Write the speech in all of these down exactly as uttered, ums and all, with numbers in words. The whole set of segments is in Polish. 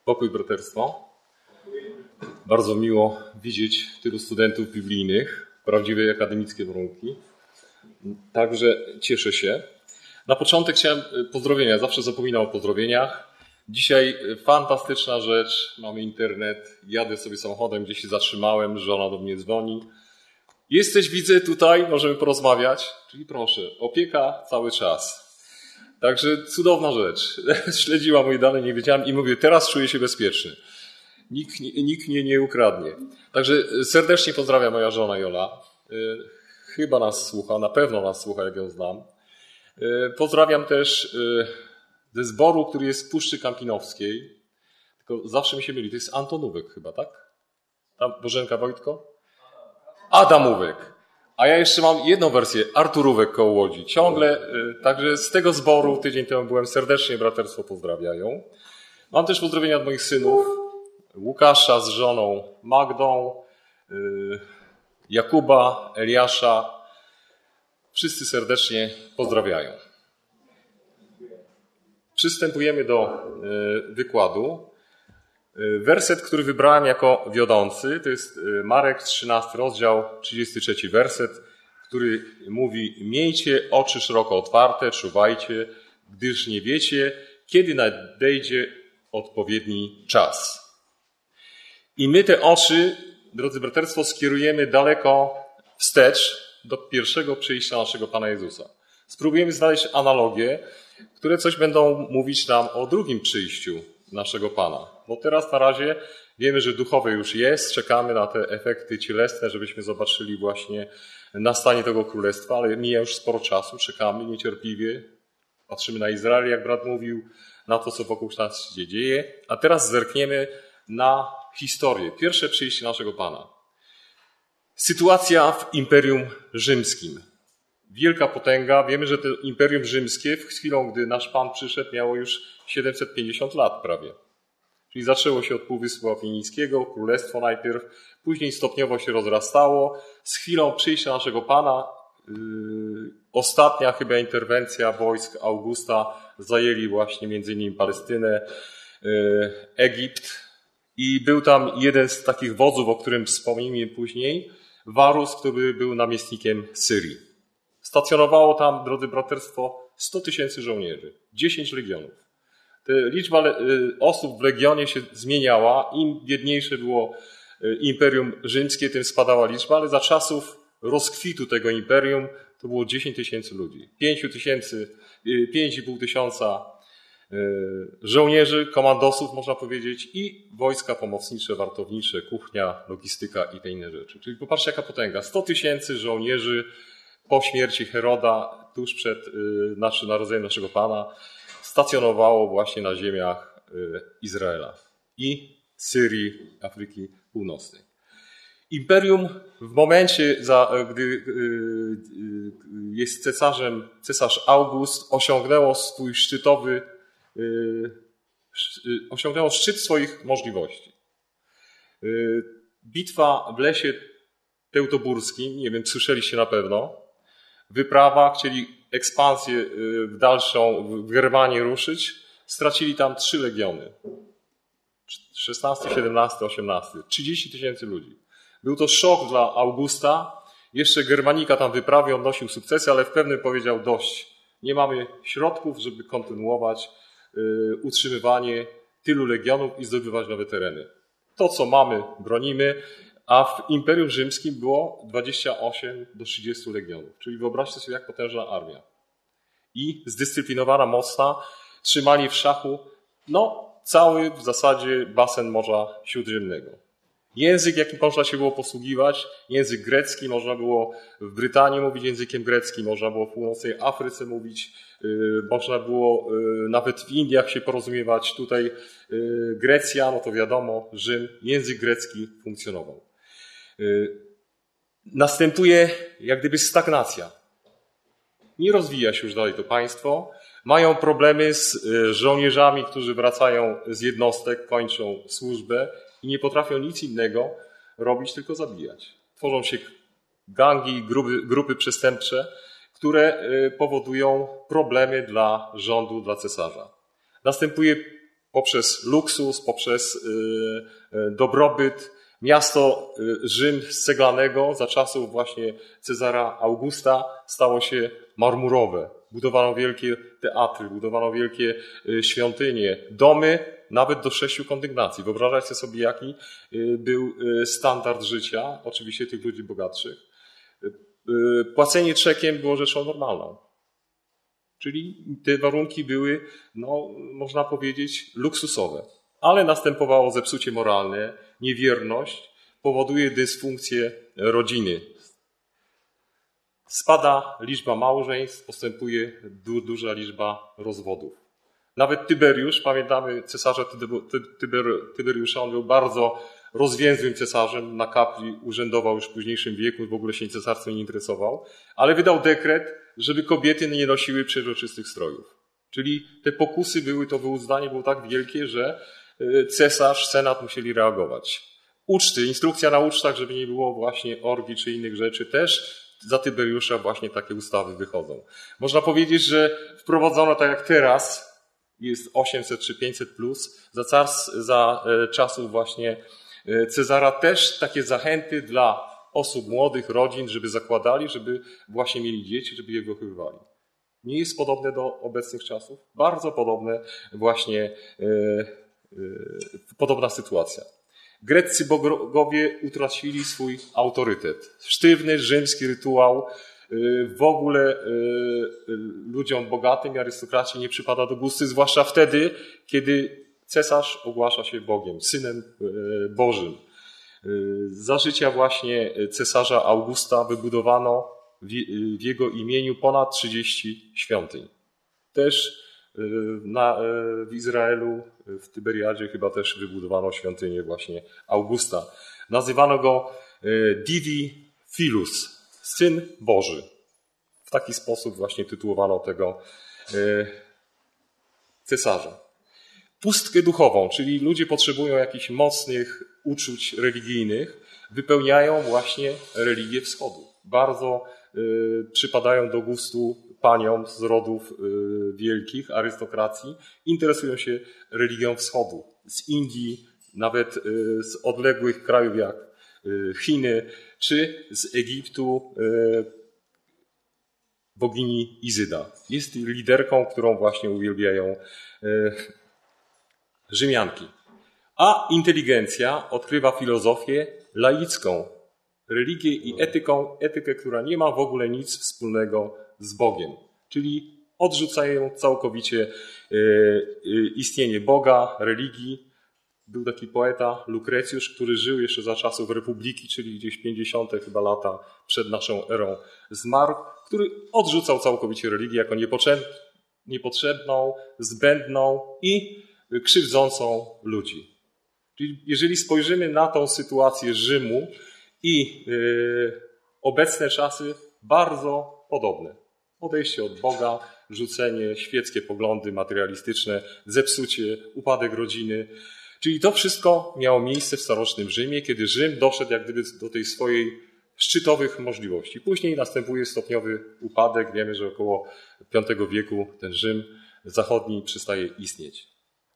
Pokój braterstwo. Bardzo miło widzieć tylu studentów biblijnych, prawdziwe akademickie warunki. Także cieszę się. Na początek chciałem pozdrowienia. Zawsze zapominam o pozdrowieniach. Dzisiaj fantastyczna rzecz. Mamy internet. Jadę sobie samochodem, gdzieś się zatrzymałem. Żona do mnie dzwoni. Jesteś, widzę, tutaj, możemy porozmawiać. Czyli proszę, opieka cały czas. Także cudowna rzecz. Śledziła moje dane, nie wiedziałem i mówię, teraz czuję się bezpieczny. Nikt, nikt mnie nie ukradnie. Także serdecznie pozdrawiam moja żona Jola. Chyba nas słucha, na pewno nas słucha, jak ją znam. Pozdrawiam też ze zboru, który jest w Puszczy Kampinowskiej. Tylko zawsze mi się myli, to jest Antonówek chyba, tak? Tam Bożenka Wojtko? Adamówek. A ja jeszcze mam jedną wersję, Arturówek koło Łodzi. Ciągle, także z tego zboru tydzień temu byłem, serdecznie braterstwo pozdrawiają. Mam też pozdrowienia od moich synów, Łukasza z żoną Magdą, Jakuba, Eliasza. Wszyscy serdecznie pozdrawiają. Przystępujemy do wykładu. Werset, który wybrałem jako wiodący, to jest Marek trzynasty rozdział, trzydziesty trzeci werset, który mówi: miejcie oczy szeroko otwarte, czuwajcie, gdyż nie wiecie, kiedy nadejdzie odpowiedni czas. I my te oczy, drodzy braterstwo, skierujemy daleko wstecz do pierwszego przyjścia naszego Pana Jezusa. Spróbujemy znaleźć analogie, które coś będą mówić nam o drugim przyjściu naszego Pana. Bo teraz na razie wiemy, że duchowe już jest, czekamy na te efekty cielesne, żebyśmy zobaczyli właśnie nastanie tego królestwa, ale mija już sporo czasu, czekamy niecierpliwie, patrzymy na Izrael, jak brat mówił, na to, co wokół nas się dzieje, a teraz zerkniemy na historię, pierwsze przyjście naszego Pana. Sytuacja w Imperium Rzymskim. Wielka potęga. Wiemy, że to Imperium Rzymskie w chwilą, gdy nasz Pan przyszedł, miało już siedemset pięćdziesiąt lat prawie. Czyli zaczęło się od Półwyspu Apienickiego, królestwo najpierw, później stopniowo się rozrastało. Z chwilą przyjścia naszego Pana, yy, ostatnia chyba interwencja wojsk Augusta, zajęli właśnie między innymi Palestynę, yy, Egipt i był tam jeden z takich wodzów, o którym wspomnimy później, Warus, który był namiestnikiem Syrii. Stacjonowało tam, drodzy braterstwo, sto tysięcy żołnierzy, dziesięć legionów. Ta liczba osób w legionie się zmieniała. Im biedniejsze było Imperium Rzymskie, tym spadała liczba, ale za czasów rozkwitu tego imperium to było dziesięć tysięcy ludzi. pięć tysięcy, pięć i pół tysiąca żołnierzy, komandosów, można powiedzieć, i wojska pomocnicze, wartownicze, kuchnia, logistyka i te inne rzeczy. Czyli popatrzcie, jaka potęga. sto tysięcy żołnierzy po śmierci Heroda, tuż przed nasze, narodzeniem naszego Pana, stacjonowało właśnie na ziemiach Izraela i Syrii, Afryki Północnej. Imperium w momencie, gdy jest cesarzem, cesarz August, osiągnęło swój szczytowy, osiągnęło szczyt swoich możliwości. Bitwa w lesie teutoburskim, nie wiem, słyszeliście na pewno, wyprawa, chcieli ekspansję w dalszą, w Germanię ruszyć, stracili tam trzy legiony. szesnasty, siedemnasty, osiemnasty. trzydzieści tysięcy ludzi. Był to szok dla Augusta. Jeszcze Germanika tam wyprawił, odnosił sukcesy, ale w pewnym powiedział dość. Nie mamy środków, żeby kontynuować y, utrzymywanie tylu legionów i zdobywać nowe tereny. To, co mamy, bronimy. A w Imperium Rzymskim było dwadzieścia osiem do trzydziestu legionów. Czyli wyobraźcie sobie, jak potężna armia. I zdyscyplinowana, mocna, trzymali w szachu no, cały w zasadzie basen Morza Śródziemnego. Język, jakim można się było posługiwać, język grecki, można było w Brytanii mówić językiem greckim, można było w północnej Afryce mówić, yy, można było yy, nawet w Indiach się porozumiewać. Tutaj yy, Grecja, no to wiadomo, Rzym, język grecki funkcjonował. Następuje jak gdyby stagnacja. Nie rozwija się już dalej to państwo. Mają problemy z żołnierzami, którzy wracają z jednostek, kończą służbę i nie potrafią nic innego robić, tylko zabijać. Tworzą się gangi, grupy, grupy przestępcze, które powodują problemy dla rządu, dla cesarza. Następuje poprzez luksus, poprzez dobrobyt. Miasto Rzym z ceglanego za czasów właśnie Cezara Augusta stało się marmurowe. Budowano wielkie teatry, budowano wielkie świątynie, domy, nawet do sześciu kondygnacji. Wyobrażajcie sobie, jaki był standard życia, oczywiście tych ludzi bogatszych. Płacenie czekiem było rzeczą normalną. Czyli te warunki były, no, można powiedzieć, luksusowe. Ale następowało zepsucie moralne, niewierność, powoduje dysfunkcję rodziny. Spada liczba małżeństw, postępuje du- duża liczba rozwodów. Nawet Tyberiusz, pamiętamy cesarza Tyber- Tyberiusza, on był bardzo rozwięzłym cesarzem, na kapli urzędował już w późniejszym wieku, w ogóle się cesarstwem nie interesował, ale wydał dekret, żeby kobiety nie nosiły przeźroczystych strojów. Czyli te pokusy były, to wyuzdanie było tak wielkie, że cesarz, senat musieli reagować. Uczty, instrukcja na ucztach, żeby nie było właśnie orgii czy innych rzeczy, też za Tyberiusza właśnie takie ustawy wychodzą. Można powiedzieć, że wprowadzono tak jak teraz, jest osiemset czy pięćset plus, za, cars, za czasów właśnie Cezara też takie zachęty dla osób młodych, rodzin, żeby zakładali, żeby właśnie mieli dzieci, żeby je wychowywali. Nie jest podobne do obecnych czasów? Bardzo podobne właśnie, e, e, podobna sytuacja. Greccy bogowie utracili swój autorytet. Sztywny rzymski rytuał w ogóle ludziom bogatym i arystokracji nie przypada do gustu, zwłaszcza wtedy, kiedy cesarz ogłasza się Bogiem, Synem Bożym. Za życia właśnie cesarza Augusta wybudowano w jego imieniu ponad trzydzieści świątyń. Też na, w Izraelu, w Tyberiadzie chyba też wybudowano świątynię właśnie Augusta. Nazywano go Divi Filus, Syn Boży. W taki sposób właśnie tytułowano tego cesarza. Pustkę duchową, czyli ludzie potrzebują jakichś mocnych uczuć religijnych, wypełniają właśnie religię wschodu. Bardzo y, przypadają do gustu paniom z rodów y, wielkich, arystokracji, interesują się religią wschodu. Z Indii, nawet y, z odległych krajów jak y, Chiny, czy z Egiptu y, bogini Izyda. Jest liderką, którą właśnie uwielbiają y, Rzymianki. A inteligencja odkrywa filozofię laicką, religię i etyką, etykę, która nie ma w ogóle nic wspólnego z Bogiem. Czyli odrzucają całkowicie istnienie Boga, religii. Był taki poeta Lukrecjusz, który żył jeszcze za czasów Republiki, czyli gdzieś pięćdziesiąte chyba lata przed naszą erą zmarł, który odrzucał całkowicie religię jako niepotrzebną, zbędną i krzywdzącą ludzi. Czyli jeżeli spojrzymy na tą sytuację Rzymu i yy, obecne czasy, bardzo podobne. Odejście od Boga, rzucenie, świeckie poglądy materialistyczne, zepsucie, upadek rodziny. Czyli to wszystko miało miejsce w starożytnym Rzymie, kiedy Rzym doszedł jak gdyby do tej swojej szczytowych możliwości. Później następuje stopniowy upadek. Wiemy, że około piątego wieku ten Rzym zachodni przestaje istnieć.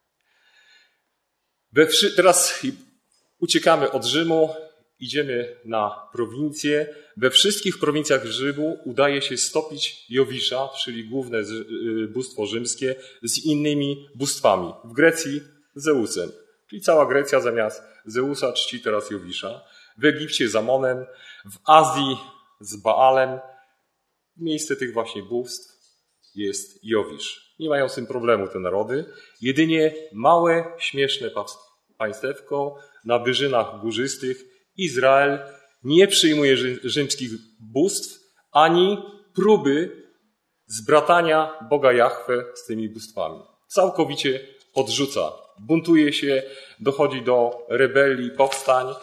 We wszy- teraz uciekamy od Rzymu, idziemy na prowincje. We wszystkich prowincjach Rzymu udaje się stopić Jowisza, czyli główne bóstwo rzymskie, z innymi bóstwami. W Grecji Zeusem, czyli cała Grecja zamiast Zeusa czci teraz Jowisza. W Egipcie z Amonem, w Azji z Baalem. Miejsce tych właśnie bóstw jest Jowisz. Nie mają z tym problemu te narody. Jedynie małe, śmieszne państewko na wyżynach górzystych Izrael nie przyjmuje rzymskich bóstw ani próby zbratania Boga Jahwe z tymi bóstwami. Całkowicie odrzuca. Buntuje się, dochodzi do rebelii, powstań.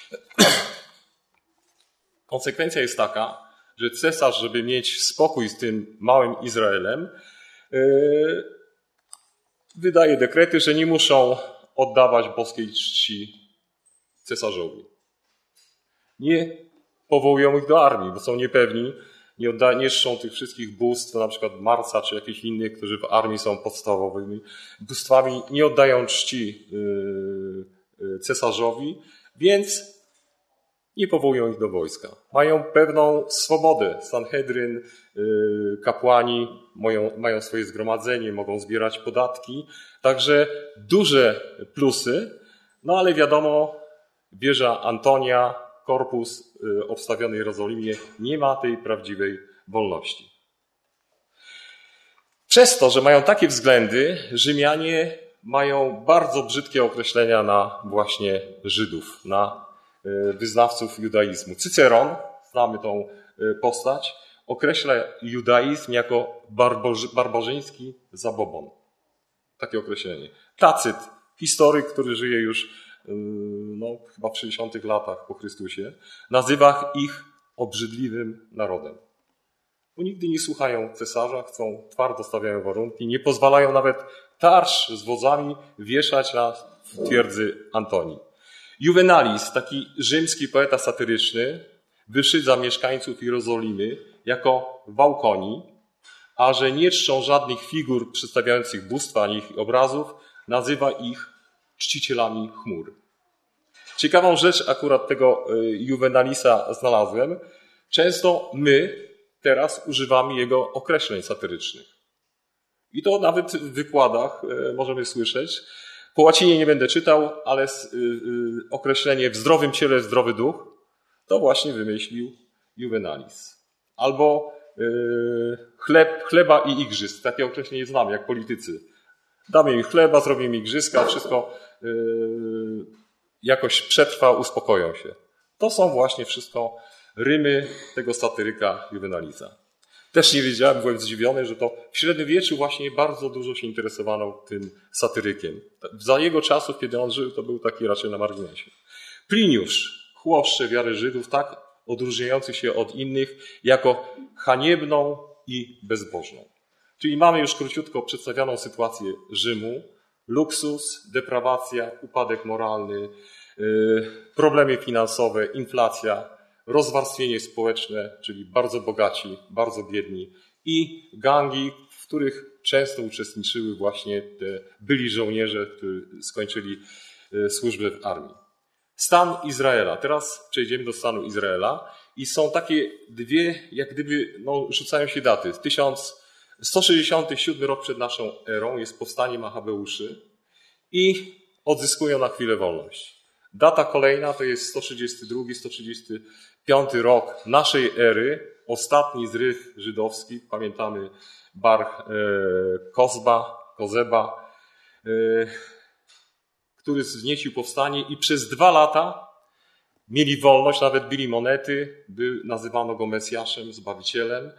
Konsekwencja jest taka, że cesarz, żeby mieć spokój z tym małym Izraelem, yy, wydaje dekrety, że nie muszą oddawać boskiej czci cesarzowi. Nie powołują ich do armii, bo są niepewni, nie, odda, nie czczą tych wszystkich bóstw, na przykład Marsa czy jakichś innych, którzy w armii są podstawowymi bóstwami, nie oddają czci cesarzowi, więc nie powołują ich do wojska. Mają pewną swobodę. Sanhedryn, kapłani mają, mają swoje zgromadzenie, mogą zbierać podatki. Także duże plusy, no ale wiadomo, wieża Antonia, korpus obstawiony w Jerozolimie nie ma tej prawdziwej wolności. Przez to, że mają takie względy, Rzymianie mają bardzo brzydkie określenia na właśnie Żydów, na wyznawców judaizmu. Cyceron, znamy tą postać, określa judaizm jako barboży, barbarzyński zabobon. Takie określenie. Tacyt, historyk, który żyje już no, chyba w sześćdziesiątych latach po Chrystusie, nazywa ich obrzydliwym narodem. Bo nigdy nie słuchają cesarza, chcą, twardo stawiają warunki, nie pozwalają nawet tarcz z wodzami wieszać na twierdzy Antonii. Juvenalis, taki rzymski poeta satyryczny, wyszydza mieszkańców Jerozolimy jako wałkoni, a że nie czczą żadnych figur przedstawiających bóstwa ani ich obrazów, nazywa ich czcicielami chmur. Ciekawą rzecz akurat tego Juvenalisa znalazłem. Często my teraz używamy jego określeń satyrycznych. I to nawet w wykładach możemy słyszeć. Po łacinie nie będę czytał, ale określenie w zdrowym ciele zdrowy duch to właśnie wymyślił Juvenalis. Albo chleb, chleba i igrzysk. Takie określenie znam, jak politycy. Damy im chleba, zrobimy igrzyska, wszystko jakoś przetrwa, uspokoją się. To są właśnie wszystko rymy tego satyryka Juvenalisa. Też nie wiedziałem, byłem zdziwiony, że to w średniowieczu właśnie bardzo dużo się interesowano tym satyrykiem. Za jego czasów, kiedy on żył, to był taki raczej na marginesie. Pliniusz, chłopcze wiary Żydów, tak odróżniający się od innych jako haniebną i bezbożną. Czyli mamy już króciutko przedstawioną sytuację Rzymu. Luksus, deprawacja, upadek moralny, problemy finansowe, inflacja, rozwarstwienie społeczne, czyli bardzo bogaci, bardzo biedni i gangi, w których często uczestniczyły właśnie te byli żołnierze, którzy skończyli służbę w armii. Stan Izraela. Teraz przejdziemy do stanu Izraela i są takie dwie, jak gdyby no, rzucają się daty. tysiąc sto sześćdziesiąty siódmy rok przed naszą erą jest powstanie Machabeuszy i odzyskują na chwilę wolność. Data kolejna to jest sto trzydziesty drugi sto trzydziesty piąty rok naszej ery, ostatni zryw żydowski, pamiętamy Bar Kozba, Kozeba, który wzniecił powstanie i przez dwa lata mieli wolność, nawet bili monety, by, nazywano go Mesjaszem, Zbawicielem.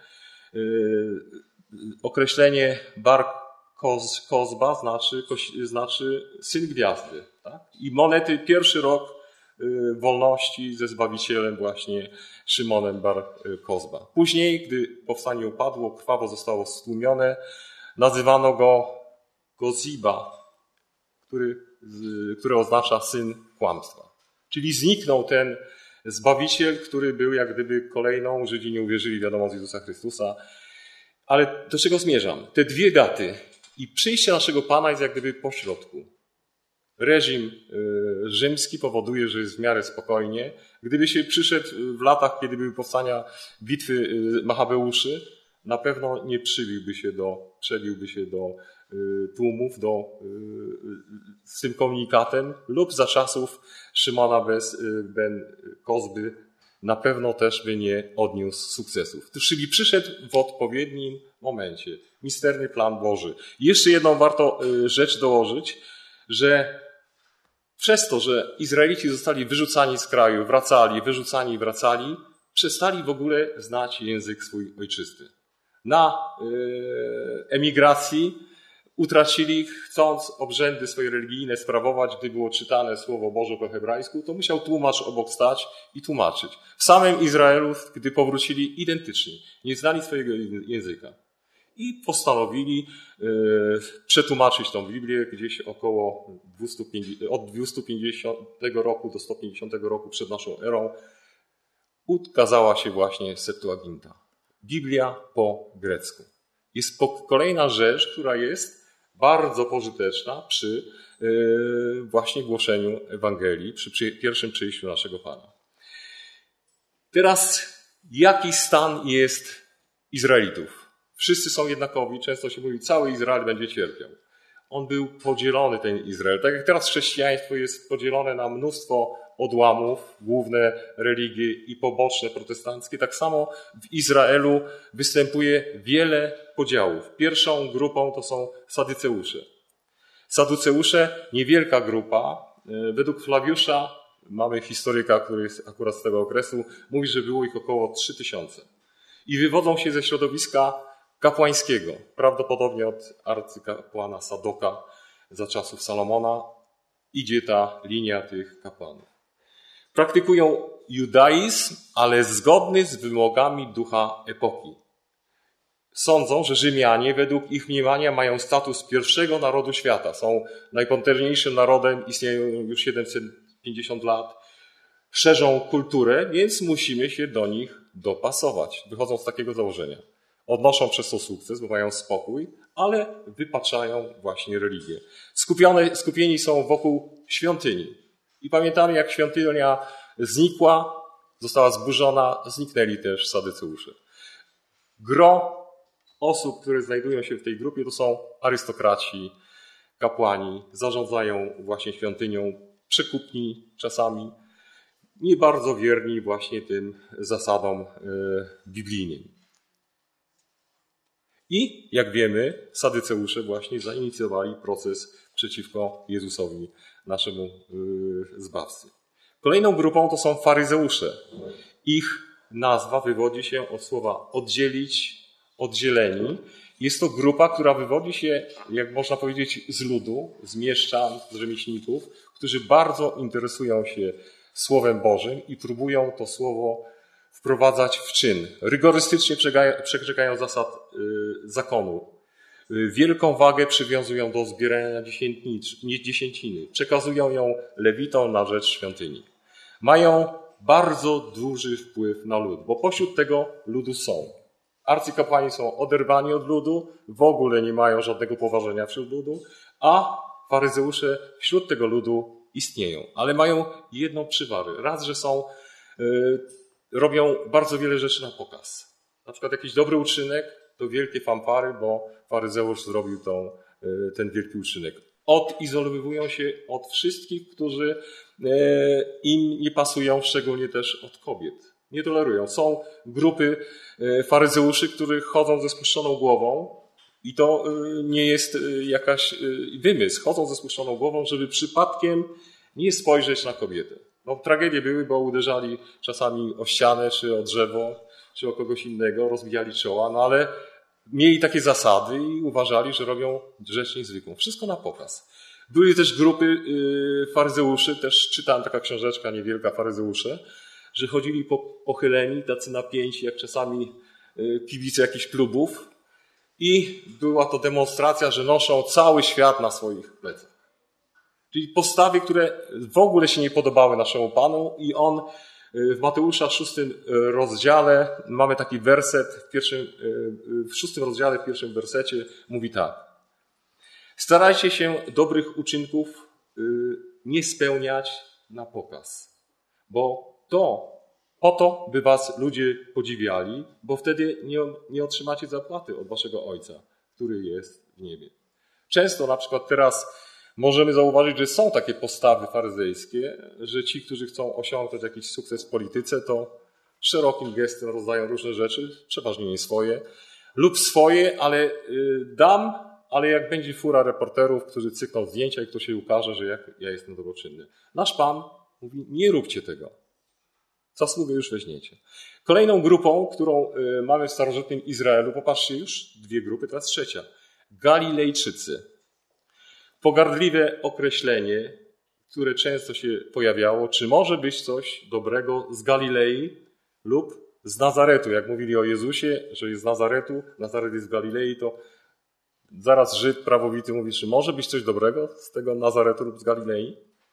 Określenie Bar Koz, Kozba znaczy, znaczy syn gwiazdy. Tak? I monety pierwszy rok wolności ze Zbawicielem właśnie Szymonem Bar Kozba. Później, gdy powstanie upadło, krwawo zostało stłumione, nazywano go Goziba, który, który oznacza syn kłamstwa. Czyli zniknął ten Zbawiciel, który był jak gdyby kolejną, Żydzi nie uwierzyli wiadomo z Jezusa Chrystusa. Ale do czego zmierzam? Te dwie daty i przyjście naszego Pana jest jak gdyby po środku. Reżim rzymski powoduje, że jest w miarę spokojnie. Gdyby się przyszedł w latach, kiedy były powstania bitwy Machabeuszy, na pewno nie przybiłby się do, przebiłby się do tłumów do, z tym komunikatem lub za czasów Szymona ben Kozby na pewno też by nie odniósł sukcesów. Czyli przyszedł w odpowiednim momencie. Misterny plan Boży. I jeszcze jedną warto rzecz dołożyć, że przez to, że Izraelici zostali wyrzucani z kraju, wracali, wyrzucani i wracali, przestali w ogóle znać język swój ojczysty. Na emigracji utracili, chcąc obrzędy swoje religijne sprawować, gdy było czytane Słowo Boże po hebrajsku, to musiał tłumacz obok stać i tłumaczyć. W samym Izraelu, gdy powrócili, identycznie, nie znali swojego języka. I postanowili e, przetłumaczyć tą Biblię gdzieś około dwieście pięćdziesiąt, od dwieście pięćdziesiątego roku do sto pięćdziesiątego roku przed naszą erą ukazała się właśnie Septuaginta. Biblia po grecku. Jest kolejna rzecz, która jest bardzo pożyteczna przy właśnie głoszeniu Ewangelii, przy pierwszym przyjściu naszego Pana. Teraz jaki stan jest Izraelitów? Wszyscy są jednakowi, często się mówi, cały Izrael będzie cierpiał. On był podzielony, ten Izrael. Tak jak teraz chrześcijaństwo jest podzielone na mnóstwo odłamów, główne religie i poboczne protestanckie, tak samo w Izraelu występuje wiele podziałów. Pierwszą grupą to są Sadyceusze. Saduceusze, niewielka grupa, według Flawiusza, mamy historyka, który jest akurat z tego okresu, mówi, że było ich około trzy tysiące. I wywodzą się ze środowiska kapłańskiego, prawdopodobnie od arcykapłana Sadoka za czasów Salomona idzie ta linia tych kapłanów. Praktykują judaizm, ale zgodny z wymogami ducha epoki. Sądzą, że Rzymianie według ich mniemania mają status pierwszego narodu świata. Są najpotężniejszym narodem, istnieją już siedemset pięćdziesiąt lat, szerzą kulturę, więc musimy się do nich dopasować. Wychodzą z takiego założenia. Odnoszą przez to sukces, bo mają spokój, ale wypaczają właśnie religię. Skupione, skupieni są wokół świątyni. I pamiętamy, jak świątynia znikła, została zburzona, zniknęli też Sadyceusze. Gro osób, które znajdują się w tej grupie, to są arystokraci, kapłani, zarządzają właśnie świątynią, przekupni czasami, nie bardzo wierni właśnie tym zasadom biblijnym. I, jak wiemy, Sadyceusze właśnie zainicjowali proces przeciwko Jezusowi, naszemu Zbawcy. Kolejną grupą to są faryzeusze. Ich nazwa wywodzi się od słowa oddzielić, oddzieleni. Jest to grupa, która wywodzi się, jak można powiedzieć, z ludu, z mieszczan, z rzemieślników, którzy bardzo interesują się Słowem Bożym i próbują to słowo wprowadzać w czyn. Rygorystycznie przestrzegają zasad zakonu. Wielką wagę przywiązują do zbierania dziesięciny. Przekazują ją lewitom na rzecz świątyni. Mają bardzo duży wpływ na lud, bo pośród tego ludu są. Arcykapłani są oderwani od ludu, w ogóle nie mają żadnego poważenia wśród ludu, a faryzeusze wśród tego ludu istnieją. Ale mają jedną przywarę. Raz, że są, yy, robią bardzo wiele rzeczy na pokaz. Na przykład jakiś dobry uczynek, to wielkie fanfary, bo faryzeusz zrobił tą, yy, ten wielki uczynek. Odizolowują się od wszystkich, którzy yy, im nie pasują, szczególnie też od kobiet. Nie tolerują. Są grupy faryzeuszy, którzy chodzą ze spuszczoną głową i to nie jest jakaś wymysł. Chodzą ze spuszczoną głową, żeby przypadkiem nie spojrzeć na kobietę. No, tragedie były, bo uderzali czasami o ścianę, czy o drzewo, czy o kogoś innego, rozbijali czoła, no ale mieli takie zasady i uważali, że robią rzecz niezwykłą. Wszystko na pokaz. Były też grupy faryzeuszy, też czytałem taka książeczka niewielka, Faryzeusze, że chodzili po, pochyleni, tacy napięci, jak czasami kibice jakichś klubów i była to demonstracja, że noszą cały świat na swoich plecach. Czyli postawy, które w ogóle się nie podobały naszemu Panu i on w Mateusza w szóstym rozdziale, mamy taki werset, w, pierwszym, w szóstym rozdziale, w pierwszym wersecie mówi tak. Starajcie się dobrych uczynków nie spełniać na pokaz, bo to, po to, by was ludzie podziwiali, bo wtedy nie, nie otrzymacie zapłaty od waszego Ojca, który jest w niebie. Często na przykład teraz możemy zauważyć, że są takie postawy faryzejskie, że ci, którzy chcą osiągnąć jakiś sukces w polityce, to szerokim gestem rozdają różne rzeczy, przeważnie nie swoje, lub swoje, ale dam, ale jak będzie fura reporterów, którzy cykną zdjęcia i kto się ukaże, że jak ja jestem dobroczynny. Nasz Pan mówi, nie róbcie tego. Zasługę już weźmiecie. Kolejną grupą, którą mamy w starożytnym Izraelu, popatrzcie, już dwie grupy, teraz trzecia. Galilejczycy. Pogardliwe określenie, które często się pojawiało, czy może być coś dobrego z Galilei lub z Nazaretu. Jak mówili o Jezusie, że jest z Nazaretu, Nazaret jest z Galilei, to zaraz Żyd prawowity mówi, czy może być coś dobrego z tego Nazaretu lub z Galilei.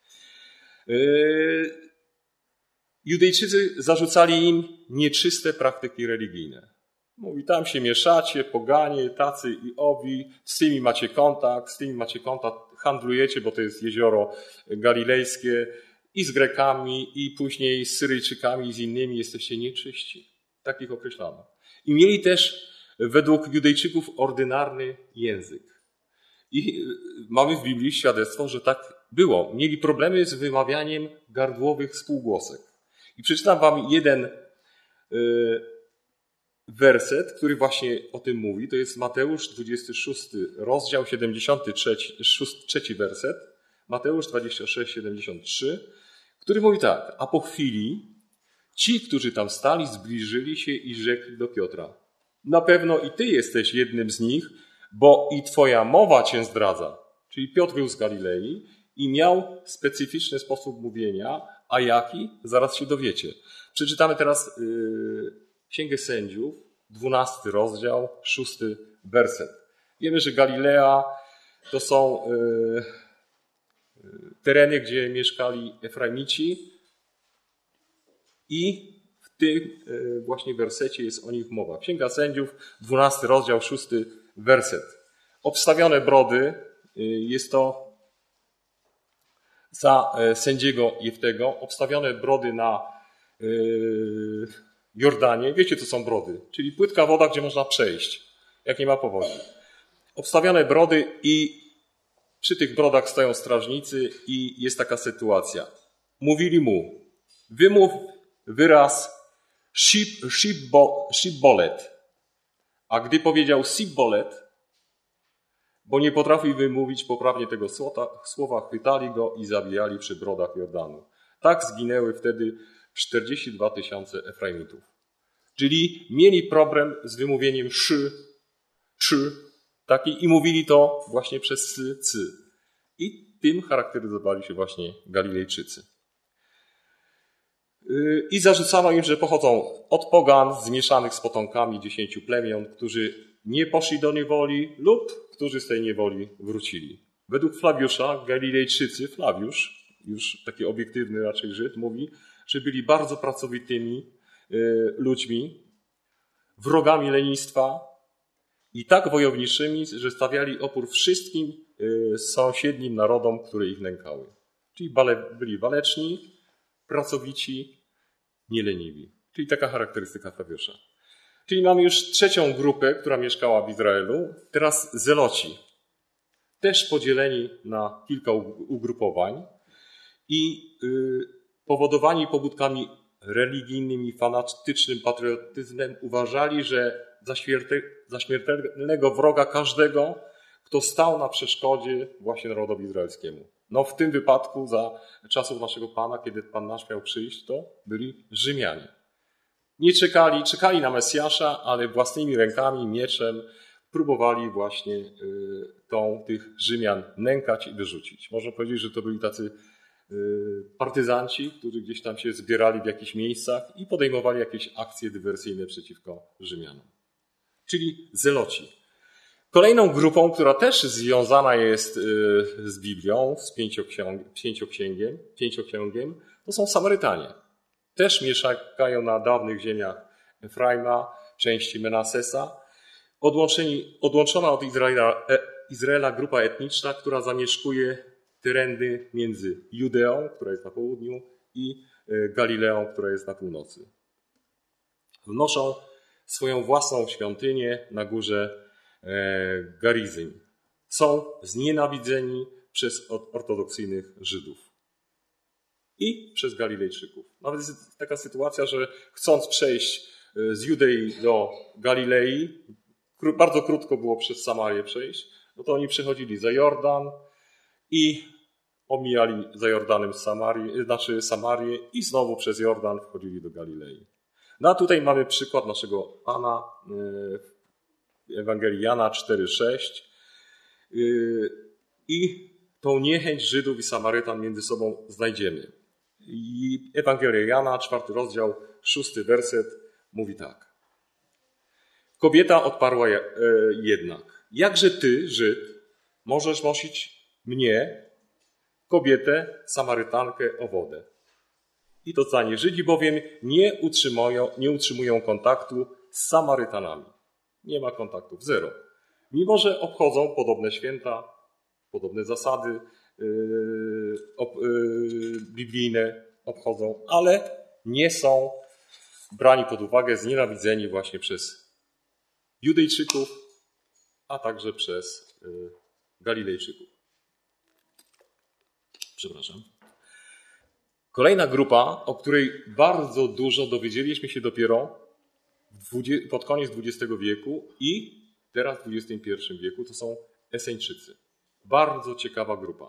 Yy... Judejczycy zarzucali im nieczyste praktyki religijne. Mówi, tam się mieszacie, poganie, tacy i owi, z tymi macie kontakt, z tymi macie kontakt, handlujecie, bo to jest jezioro galilejskie, i z Grekami, i później z Syryjczykami, i z innymi jesteście nieczyści. Takich określano. I mieli też według Judejczyków ordynarny język. I mamy w Biblii świadectwo, że tak było. Mieli problemy z wymawianiem gardłowych spółgłosek. I przeczytam wam jeden y, werset, który właśnie o tym mówi. To jest Mateusz dwudziesty szósty rozdział, siedemdziesiąty trzeci werset. Mateusz dwadzieścia sześć, siedemdziesiąt trzy, który mówi tak. A po chwili ci, którzy tam stali, zbliżyli się i rzekli do Piotra. Na pewno i ty jesteś jednym z nich, bo i twoja mowa cię zdradza. Czyli Piotr był z Galilei i miał specyficzny sposób mówienia, a jaki? Zaraz się dowiecie. Przeczytamy teraz yy, Księgę Sędziów, dwunasty rozdział, szósty werset. Wiemy, że Galilea to są yy, tereny, gdzie mieszkali Efraimici i w tym właśnie wersecie jest o nich mowa. Księga Sędziów, dwunasty rozdział, szósty werset. Obstawione brody, jest to za sędziego Jeftego, obstawione brody na Jordanie. Wiecie, co są brody? Czyli płytka woda, gdzie można przejść, jak nie ma powodzi. Obstawione brody i przy tych brodach stoją strażnicy i jest taka sytuacja. Mówili mu, wymów wyraz shib, shibbo, shibbolet. A gdy powiedział sibbolet, bo nie potrafił wymówić poprawnie tego słowa, chwytali go i zabijali przy brodach Jordanu. Tak zginęły wtedy czterdzieści dwa tysiące Efraimitów. Czyli mieli problem z wymówieniem szy, szy, taki, i mówili to właśnie przez sy, cy. I tym charakteryzowali się właśnie Galilejczycy. I zarzucano im, że pochodzą od pogan zmieszanych z potomkami dziesięciu plemion, którzy nie poszli do niewoli lub którzy z tej niewoli wrócili. Według Flawiusza Galilejczycy, Flawiusz, już taki obiektywny raczej Żyd, mówi, że byli bardzo pracowitymi ludźmi, wrogami lenistwa i tak wojowniczymi, że stawiali opór wszystkim sąsiednim narodom, które ich nękały. Czyli byli waleczni, pracowici, nieleniwi. Czyli taka charakterystyka Flawiusza. Czyli mamy już trzecią grupę, która mieszkała w Izraelu. Teraz Zeloci. Też podzieleni na kilka ugrupowań i powodowani pobudkami religijnymi, fanatycznym patriotyzmem uważali, że za, śmiertel, za śmiertelnego wroga każdego, kto stał na przeszkodzie właśnie narodowi izraelskiemu. No w tym wypadku za czasów naszego Pana, kiedy Pan nasz miał przyjść, to byli Rzymianie. Nie czekali, czekali na Mesjasza, ale własnymi rękami, mieczem próbowali właśnie y, tą, tych Rzymian nękać i wyrzucić. Można powiedzieć, że to byli tacy y, partyzanci, którzy gdzieś tam się zbierali w jakichś miejscach i podejmowali jakieś akcje dywersyjne przeciwko Rzymianom. Czyli Zeloci. Kolejną grupą, która też związana jest z Biblią, z pięcioksięgiem, pięcioksięgiem, to są Samarytanie. Też mieszkają na dawnych ziemiach Efraima, części Menasesa. Odłączeni, odłączona od Izraela, Izraela grupa etniczna, która zamieszkuje tereny między Judeą, która jest na południu, i Galileą, która jest na północy. Wnoszą swoją własną świątynię na górze Garizym. Są znienawidzeni przez ortodoksyjnych Żydów i przez Galilejczyków. Nawet jest taka sytuacja, że chcąc przejść z Judei do Galilei, bardzo krótko było przez Samarię przejść, no to oni przechodzili za Jordan i omijali za Jordanem Samarię, znaczy Samarię i znowu przez Jordan wchodzili do Galilei. No a tutaj mamy przykład naszego Pana Ewangelii Jana cztery sześć i tą niechęć Żydów i Samarytan między sobą znajdziemy. I Ewangelia Jana, czwarty rozdział, szósty werset mówi tak. Kobieta odparła jednak, jakże ty, Żyd, możesz prosić mnie, kobietę, Samarytankę, o wodę? I to zdanie, Żydzi bowiem nie utrzymują, nie utrzymują kontaktu z Samarytanami. Nie ma kontaktów, zero. Mimo że obchodzą podobne święta, podobne zasady yy, ob, yy, biblijne obchodzą, ale nie są brani pod uwagę, znienawidzeni właśnie przez Judejczyków, a także przez yy, Galilejczyków. Przepraszam. Kolejna grupa, o której bardzo dużo dowiedzieliśmy się dopiero pod koniec dwudziestego wieku i teraz w dwudziestym pierwszym wieku, to są Eseńczycy. Bardzo ciekawa grupa.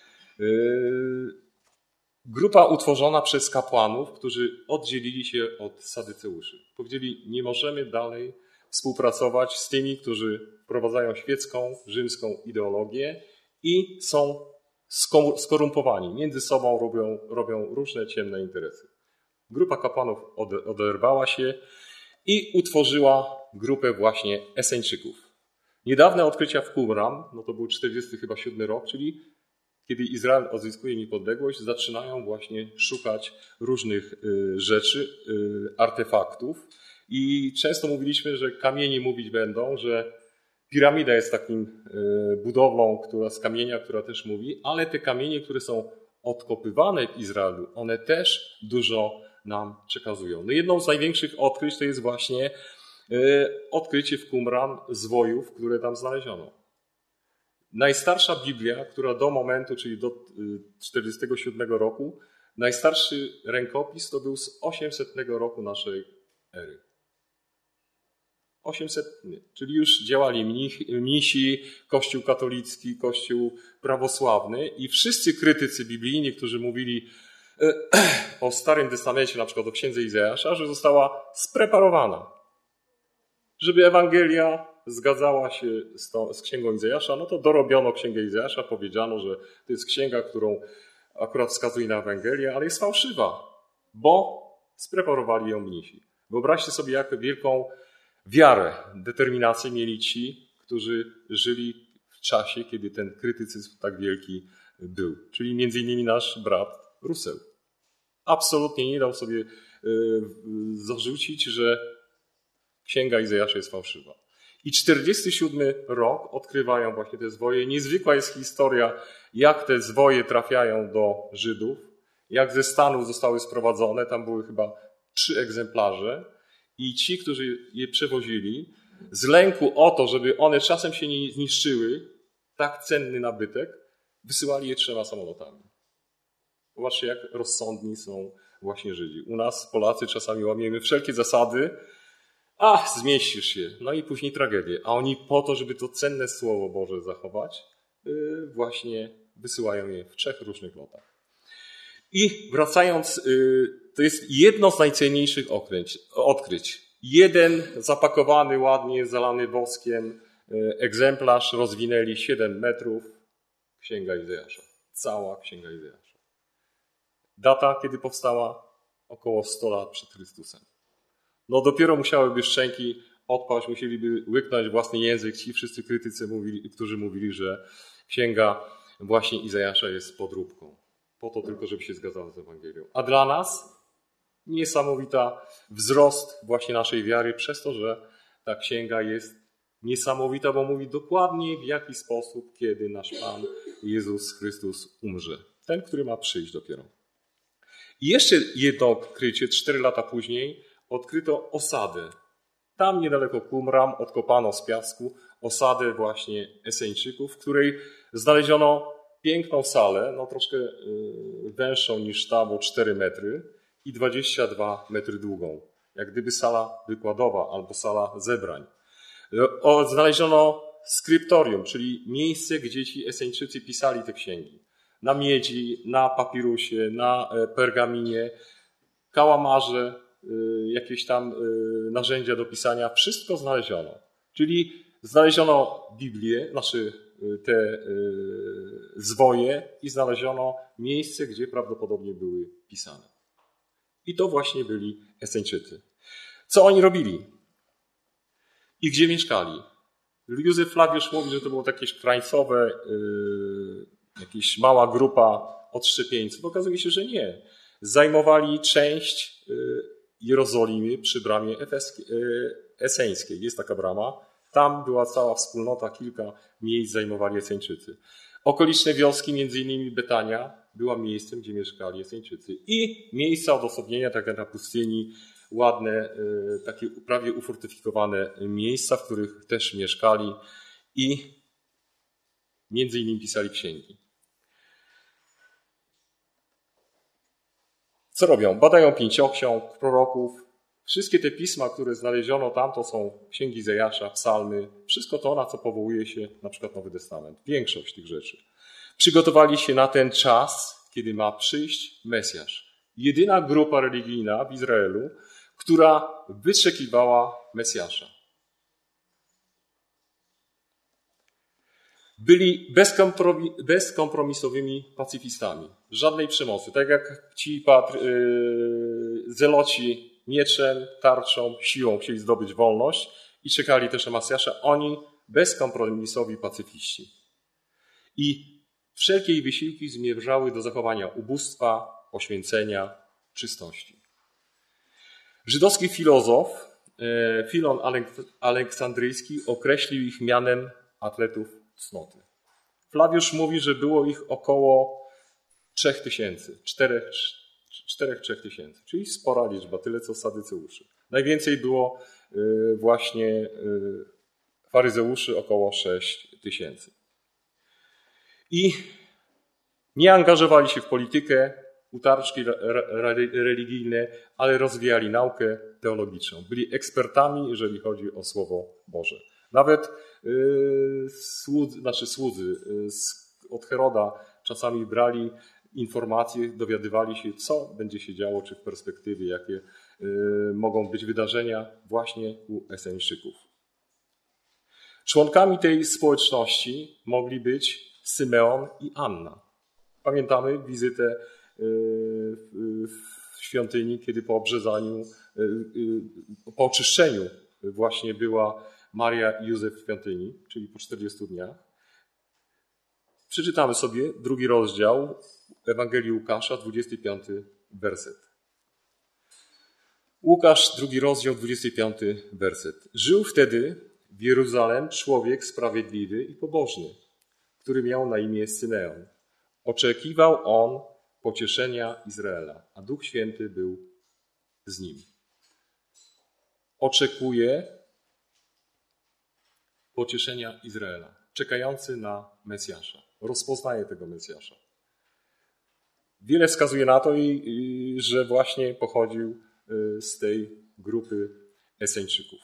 Grupa utworzona przez kapłanów, którzy oddzielili się od sadyceuszy. Powiedzieli, nie możemy dalej współpracować z tymi, którzy wprowadzają świecką, rzymską ideologię i są skorumpowani. Między sobą robią, robią różne ciemne interesy. Grupa kapłanów oderwała się i utworzyła grupę właśnie Eseńczyków. Niedawne odkrycia w Qumran, no to był czterdziesty chyba siódmy rok, czyli kiedy Izrael odzyskuje niepodległość, zaczynają właśnie szukać różnych rzeczy, artefaktów i często mówiliśmy, że kamienie mówić będą, że piramida jest takim budowlą, która z kamienia, która też mówi, ale te kamienie, które są odkopywane w Izraelu, one też dużo nam przekazują. No jedną z największych odkryć to jest właśnie odkrycie w Qumran zwojów, które tam znaleziono. Najstarsza Biblia, która do momentu, czyli do czterdziestego siódmego roku, najstarszy rękopis to był z osiemsetnego roku naszej ery. osiemsetny, czyli już działali mnich, mnisi, Kościół katolicki, Kościół prawosławny i wszyscy krytycy biblijni, którzy mówili o Starym Testamencie, na przykład o Księdze Izajasza, że została spreparowana. Żeby Ewangelia zgadzała się z, to, z Księgą Izajasza, no to dorobiono Księgę Izajasza, powiedziano, że to jest księga, którą akurat wskazuje na Ewangelię, ale jest fałszywa, bo spreparowali ją mnisi. Wyobraźcie sobie, jak wielką wiarę, determinację mieli ci, którzy żyli w czasie, kiedy ten krytycyzm tak wielki był. Czyli między innymi nasz brat Russell. Absolutnie nie dał sobie zarzucić, że Księga Izajasza jest fałszywa. I czterdziesty siódmy rok odkrywają właśnie te zwoje. Niezwykła jest historia, jak te zwoje trafiają do Żydów, jak ze Stanów zostały sprowadzone. Tam były chyba trzy egzemplarze i ci, którzy je przewozili, z lęku o to, żeby one czasem się nie zniszczyły, tak cenny nabytek, wysyłali je trzema samolotami. Zobaczcie, jak rozsądni są właśnie Żydzi. U nas, Polacy, czasami łamiemy wszelkie zasady, a zmieścisz się, no i później tragedię. A oni po to, żeby to cenne Słowo Boże zachować, właśnie wysyłają je w trzech różnych lotach. I wracając, to jest jedno z najcenniejszych odkryć. Jeden zapakowany, ładnie zalany woskiem egzemplarz rozwinęli siedem metrów. Księga Izajasza. Cała Księga Izajasza. Data, kiedy powstała? Około sto lat przed Chrystusem. No dopiero musiałyby szczęki odpaść, musieliby łyknąć własny język ci wszyscy krytycy, mówili, którzy mówili, że księga właśnie Izajasza jest podróbką. Po to tylko, żeby się zgadzała z Ewangelią. A dla nas niesamowita wzrost właśnie naszej wiary przez to, że ta księga jest niesamowita, bo mówi dokładnie w jaki sposób, kiedy nasz Pan Jezus Chrystus umrze. Ten, który ma przyjść dopiero. I jeszcze jedno odkrycie, cztery lata później, odkryto osadę. Tam niedaleko Qumran odkopano z piasku osadę właśnie Eseńczyków, w której znaleziono piękną salę, no troszkę węższą niż ta, bo cztery metry i dwadzieścia dwa metry długą. Jak gdyby sala wykładowa albo sala zebrań. Znaleziono skryptorium, czyli miejsce, gdzie ci Eseńczycy pisali te księgi. Na miedzi, na papirusie, na pergaminie, kałamarze, jakieś tam narzędzia do pisania. Wszystko znaleziono. Czyli znaleziono Biblię, znaczy te zwoje i znaleziono miejsce, gdzie prawdopodobnie były pisane. I to właśnie byli Eseńczycy. Co oni robili? I gdzie mieszkali? Józef Flawiusz mówi, że to było takie krańcowe, jakaś mała grupa odszczepieńców. Okazuje się, że nie. Zajmowali część Jerozolimy przy bramie eseńskiej. Jest taka brama. Tam była cała wspólnota, kilka miejsc zajmowali Eseńczycy. Okoliczne wioski, między innymi Betania, była miejscem, gdzie mieszkali Eseńczycy. I miejsca odosobnienia, tak jak na pustyni, ładne, takie prawie ufortyfikowane miejsca, w których też mieszkali i między innymi pisali księgi. Co robią? Badają pięcioksiąg, proroków. Wszystkie te pisma, które znaleziono tam, to są księgi Izajasza, psalmy, wszystko to, na co powołuje się na przykład Nowy Testament. Większość tych rzeczy. Przygotowali się na ten czas, kiedy ma przyjść Mesjasz. Jedyna grupa religijna w Izraelu, która wyczekiwała Mesjasza. Byli bezkompromisowymi pacyfistami. Żadnej przemocy. Tak jak ci patr, yy, zeloci mieczem, tarczą, siłą chcieli zdobyć wolność i czekali też na Mesjasza. Oni bezkompromisowi pacyfiści. I wszelkie ich wysiłki zmierzały do zachowania ubóstwa, poświęcenia, czystości. Żydowski filozof Filon Aleksandryjski określił ich mianem atletów cnoty. Flawiusz mówi, że było ich około trzech tysięcy, czterech, czterech, trzech tysięcy, czyli spora liczba, tyle co sadyceuszy. Najwięcej było właśnie faryzeuszy, około sześć tysięcy. I nie angażowali się w politykę, utarczki religijne, ale rozwijali naukę teologiczną. Byli ekspertami, jeżeli chodzi o Słowo Boże. Nawet yy, słudzy, znaczy słudzy yy, od Heroda czasami brali informacje, dowiadywali się, co będzie się działo, czy w perspektywie, jakie yy, mogą być wydarzenia właśnie u Eseńczyków. Członkami tej społeczności mogli być Symeon i Anna. Pamiętamy wizytę w świątyni, kiedy po obrzezaniu, po oczyszczeniu właśnie była Maria i Józef w świątyni, czyli po czterdziestu dniach. Przeczytamy sobie drugi rozdział Ewangelii Łukasza, dwudziesty piąty werset. Łukasz, drugi rozdział, dwudziesty piąty werset. Żył wtedy w Jeruzalem człowiek sprawiedliwy i pobożny, który miał na imię Symeon. Oczekiwał on pocieszenia Izraela, a Duch Święty był z nim. Oczekuje pocieszenia Izraela, czekający na Mesjasza. Rozpoznaje tego Mesjasza. Wiele wskazuje na to, że właśnie pochodził z tej grupy Eseńczyków.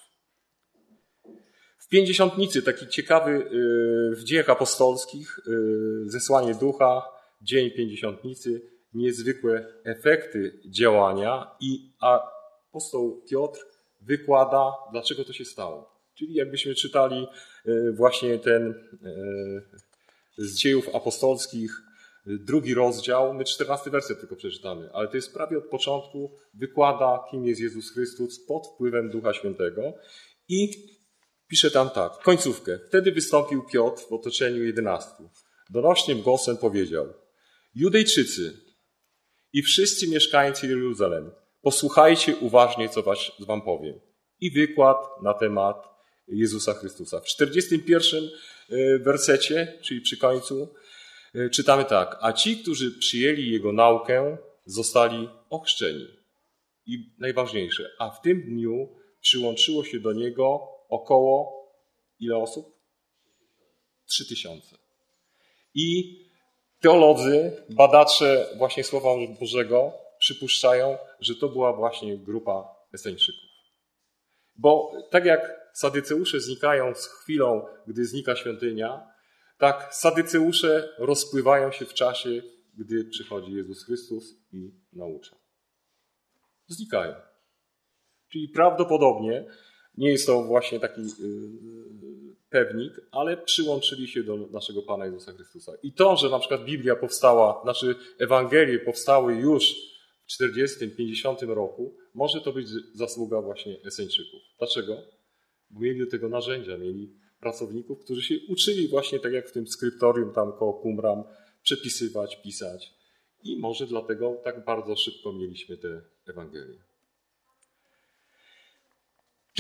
W Pięćdziesiątnicy, taki ciekawy w dziejach apostolskich, zesłanie ducha, dzień Pięćdziesiątnicy, niezwykłe efekty działania i apostoł Piotr wykłada, dlaczego to się stało. Czyli jakbyśmy czytali właśnie ten z dziejów apostolskich, drugi rozdział, my czternasty werset tylko przeczytamy, ale to jest prawie od początku, wykłada, kim jest Jezus Chrystus pod wpływem Ducha Świętego i pisze tam tak, końcówkę. Wtedy wystąpił Piotr w otoczeniu jedenastu. Donośnym głosem powiedział: Judejczycy i wszyscy mieszkańcy Jeruzalem, posłuchajcie uważnie, co wam powiem. I wykład na temat Jezusa Chrystusa. W czterdziestym pierwszym wersecie, czyli przy końcu, czytamy tak. A ci, którzy przyjęli Jego naukę, zostali ochrzczeni. I najważniejsze, a w tym dniu przyłączyło się do Niego około ile osób? Trzy tysiące. I teolodzy, badacze właśnie Słowa Bożego przypuszczają, że to była właśnie grupa Eseńczyków. Bo tak jak sadyceusze znikają z chwilą, gdy znika świątynia, tak sadyceusze rozpływają się w czasie, gdy przychodzi Jezus Chrystus i naucza. Znikają. Czyli prawdopodobnie, nie jest to właśnie taki pewnik, ale przyłączyli się do naszego Pana Jezusa Chrystusa. I to, że na przykład Biblia powstała, znaczy Ewangelie powstały już w czterdziestym, pięćdziesiątym roku, może to być zasługa właśnie Eseńczyków. Dlaczego? Bo mieli do tego narzędzia, mieli pracowników, którzy się uczyli właśnie tak jak w tym skryptorium tam koło Qumran przepisywać, pisać. I może dlatego tak bardzo szybko mieliśmy te Ewangelie.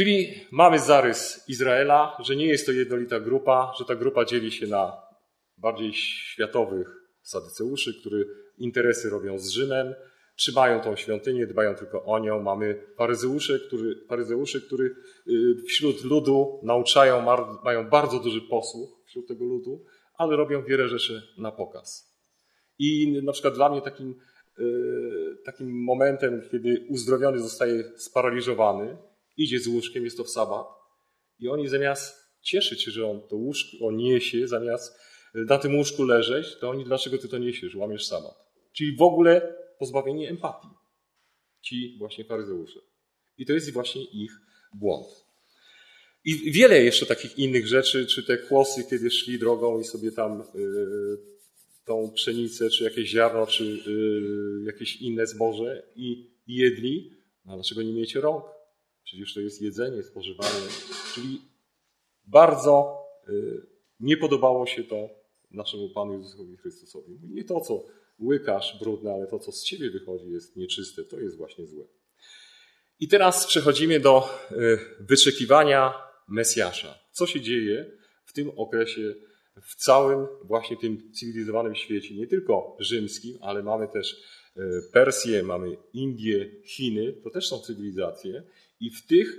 Czyli mamy zarys Izraela, że nie jest to jednolita grupa, że ta grupa dzieli się na bardziej światowych sadyceuszy, którzy interesy robią z Rzymem, trzymają tą świątynię, dbają tylko o nią. Mamy faryzeuszy, którzy, faryzeuszy, którzy wśród ludu nauczają, mają bardzo duży posłuch wśród tego ludu, ale robią wiele rzeczy na pokaz. I na przykład dla mnie takim, takim momentem, kiedy uzdrowiony zostaje sparaliżowany, idzie z łóżkiem, jest to w sabat i oni zamiast cieszyć się, że on to łóżko niesie, zamiast na tym łóżku leżeć, to oni, dlaczego ty to niesiesz, łamiesz sabat. Czyli w ogóle pozbawienie empatii. Ci właśnie faryzeusze. I to jest właśnie ich błąd. I wiele jeszcze takich innych rzeczy, czy te kłosy, kiedy szli drogą i sobie tam yy, tą pszenicę, czy jakieś ziarno, czy yy, jakieś inne zboże i jedli, no dlaczego nie miejcie rąk? Przecież to jest jedzenie, spożywanie. Czyli bardzo yy, nie podobało się to naszemu Panu Jezusowi Chrystusowi. Nie to, co łykasz brudne, ale to, co z ciebie wychodzi, jest nieczyste. To jest właśnie złe. I teraz przechodzimy do wyczekiwania Mesjasza. Co się dzieje w tym okresie, w całym właśnie tym cywilizowanym świecie, nie tylko rzymskim, ale mamy też Persję, mamy Indię, Chiny, to też są cywilizacje. I w, tych,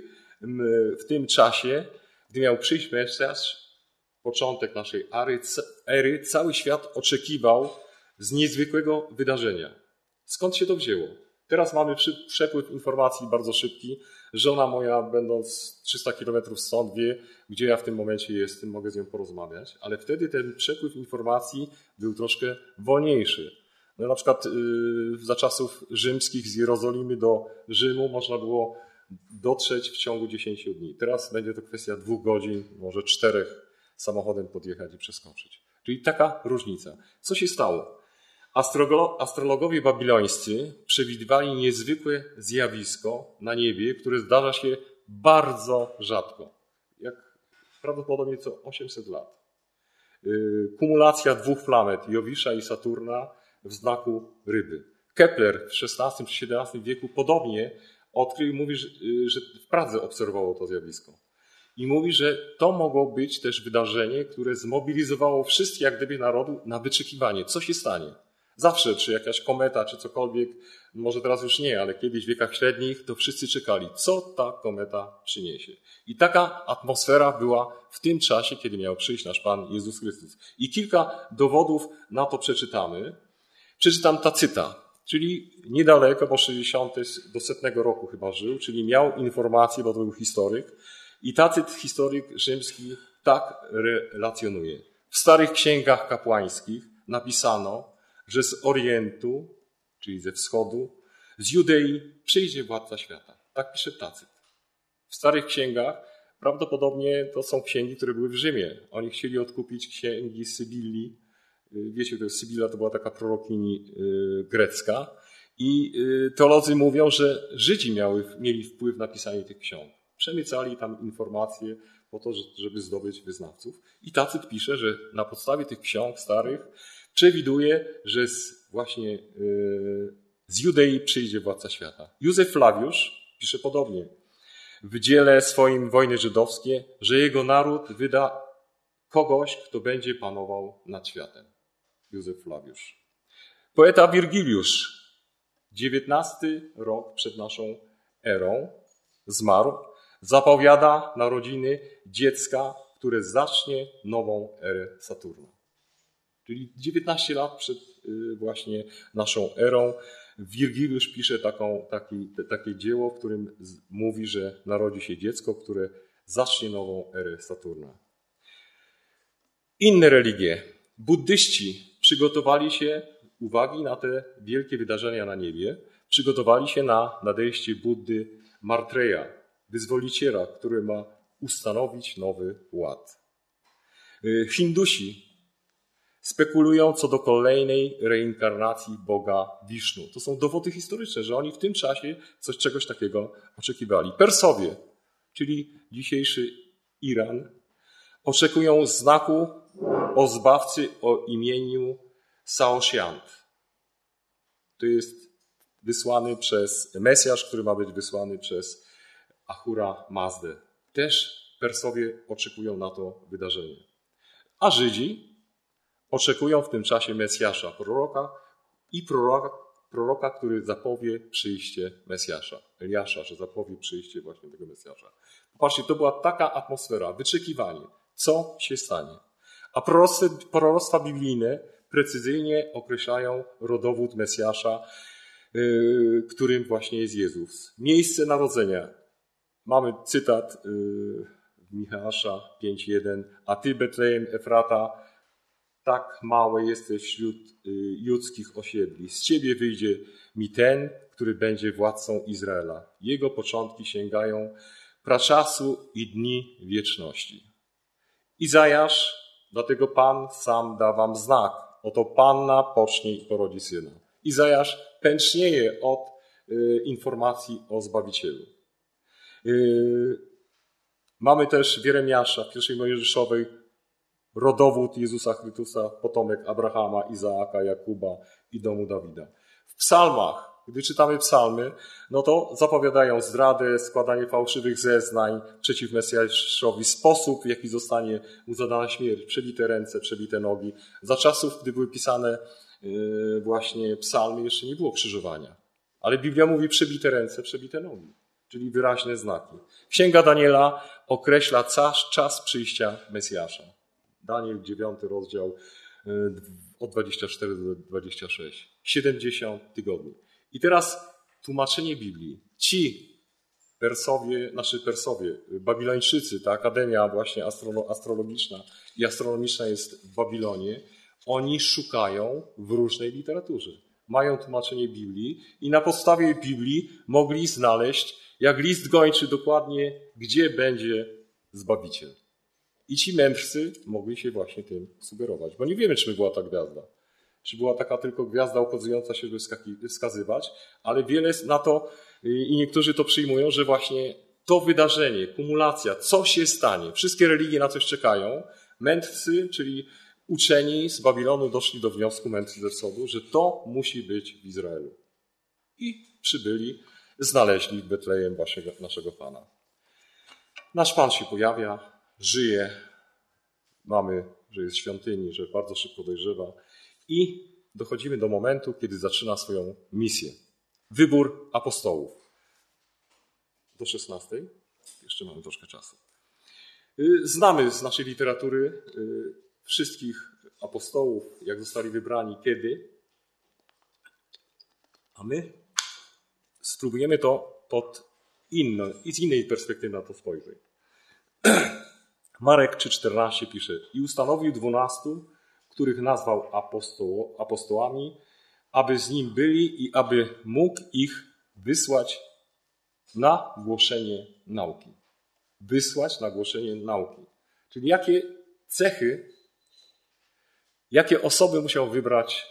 w tym czasie, gdy miał przyjść Mesjasz, początek naszej ery, cały świat oczekiwał z niezwykłego wydarzenia. Skąd się to wzięło? Teraz mamy przepływ informacji bardzo szybki. Żona moja, będąc trzysta kilometrów stąd, wie, gdzie ja w tym momencie jestem, mogę z nią porozmawiać, ale wtedy ten przepływ informacji był troszkę wolniejszy. No, na przykład yy, za czasów rzymskich z Jerozolimy do Rzymu można było dotrzeć w ciągu dziesięciu dni. Teraz będzie to kwestia dwóch godzin, może czterech samochodem podjechać i przeskoczyć. Czyli taka różnica. Co się stało? Astrologowie babilońscy przewidywali niezwykłe zjawisko na niebie, które zdarza się bardzo rzadko. Jak prawdopodobnie co osiemset lat. Kumulacja dwóch planet, Jowisza i Saturna, w znaku ryby. Kepler w szesnastym czy siedemnastym wieku podobnie odkrył i mówi, że w Pradze obserwował to zjawisko. I mówi, że to mogło być też wydarzenie, które zmobilizowało wszystkich jak gdyby narodu na wyczekiwanie. Co się stanie? Zawsze, czy jakaś kometa, czy cokolwiek, może teraz już nie, ale kiedyś w wiekach średnich, to wszyscy czekali, co ta kometa przyniesie. I taka atmosfera była w tym czasie, kiedy miał przyjść nasz Pan Jezus Chrystus. I kilka dowodów na to przeczytamy. Przeczytam Tacyta, czyli niedaleko, bo sześćdziesiątego do setnego roku chyba żył, czyli miał informacje, bo to był historyk. I Tacyt, historyk rzymski, tak relacjonuje. W starych księgach kapłańskich napisano, że z Orientu, czyli ze wschodu, z Judei przyjdzie władca świata. Tak pisze Tacyt. W starych księgach prawdopodobnie to są księgi, które były w Rzymie. Oni chcieli odkupić księgi Sybilli. Wiecie, to jest Sybilla, to była taka prorokini grecka. I teolodzy mówią, że Żydzi miały, mieli wpływ na pisanie tych ksiąg. Przemycali tam informacje po to, żeby zdobyć wyznawców. I Tacyt pisze, że na podstawie tych ksiąg starych przewiduje, że z, właśnie z Judei przyjdzie władca świata. Józef Flawiusz pisze podobnie w dziele swoim Wojny żydowskie, że jego naród wyda kogoś, kto będzie panował nad światem. Józef Flawiusz. Poeta Wirgiliusz, dziewiętnasty rok przed naszą erą, zmarł, zapowiada narodziny dziecka, które zacznie nową erę Saturna. Czyli dziewiętnaście lat przed właśnie naszą erą Wirgiliusz pisze taką, taki, takie dzieło, w którym mówi, że narodzi się dziecko, które zacznie nową erę Saturna. Inne religie. Buddyści przygotowali się, uwagi na te wielkie wydarzenia na niebie, przygotowali się na nadejście Buddy Martreya, wyzwoliciela, który ma ustanowić nowy ład. Hindusi spekulują co do kolejnej reinkarnacji Boga Wisznu. To są dowody historyczne, że oni w tym czasie coś, czegoś takiego oczekiwali. Persowie, czyli dzisiejszy Iran, oczekują znaku o zbawcy o imieniu Saoshyant. To jest wysłany przez Mesjasz, który ma być wysłany przez Ahura Mazdę. Też Persowie oczekują na to wydarzenie. A Żydzi oczekują w tym czasie Mesjasza, proroka i proroka, proroka, który zapowie przyjście Mesjasza. Eliasza, że zapowie przyjście właśnie tego Mesjasza. Popatrzcie, to była taka atmosfera, wyczekiwanie, co się stanie. A proroctwa biblijne precyzyjnie określają rodowód Mesjasza, yy, którym właśnie jest Jezus. Miejsce narodzenia. Mamy cytat yy, Micheasza pięć jeden. A ty, Betlejem Efrata, tak małe jesteś wśród yy, judzkich osiedli. Z ciebie wyjdzie mi ten, który będzie władcą Izraela. Jego początki sięgają praczasu i dni wieczności. Izajasz, dlatego Pan sam da wam znak. Oto panna pocznie i porodzi syna. Izajasz pęcznieje od y, informacji o Zbawicielu. Y, mamy też w Jeremiasza, w pierwszej Mojżeszowej, rodowód Jezusa Chrystusa, potomek Abrahama, Izaaka, Jakuba i domu Dawida. W psalmach, gdy czytamy psalmy, no to zapowiadają zdradę, składanie fałszywych zeznań przeciw Mesjaszowi, sposób, w jaki zostanie mu zadana śmierć, przebite ręce, przebite nogi. Za czasów, gdy były pisane właśnie psalmy, jeszcze nie było krzyżowania. Ale Biblia mówi przebite ręce, przebite nogi, czyli wyraźne znaki. Księga Daniela określa czas przyjścia Mesjasza. Daniel, dziewiąty rozdział, od dwudziestego czwartego do dwudziestego szóstego. siedemdziesiąt tygodni. I teraz tłumaczenie Biblii. Ci Persowie, nasi Persowie, Babilończycy, ta akademia właśnie astrologiczna i astronomiczna jest w Babilonie, oni szukają w różnej literaturze. Mają tłumaczenie Biblii i na podstawie Biblii mogli znaleźć, jak list gończy dokładnie, gdzie będzie Zbawiciel. I ci mędrcy mogli się właśnie tym sugerować, bo nie wiemy, czy była ta gwiazda. Czy była taka tylko gwiazda ukazująca się, żeby wskazywać, ale wiele na to i niektórzy to przyjmują, że właśnie to wydarzenie, kumulacja, co się stanie, wszystkie religie na coś czekają. Mędrcy, czyli uczeni z Babilonu doszli do wniosku, mędrcy ze wschodu, że to musi być w Izraelu. I przybyli, znaleźli w Betlejem waszego, naszego Pana. Nasz Pan się pojawia, żyje, mamy, że jest w świątyni, że bardzo szybko dojrzewa i dochodzimy do momentu, kiedy zaczyna swoją misję. Wybór apostołów. Do szesnastej. Jeszcze mamy troszkę czasu. Znamy z naszej literatury wszystkich apostołów, jak zostali wybrani, kiedy. A my spróbujemy to pod inną, z innej perspektywy na to spojrzeć. Marek trzy czternaście pisze: i ustanowił dwunastu, których nazwał apostoł, apostołami, aby z nim byli i aby mógł ich wysłać na głoszenie nauki. Wysłać na głoszenie nauki. Czyli jakie cechy, jakie osoby musiał wybrać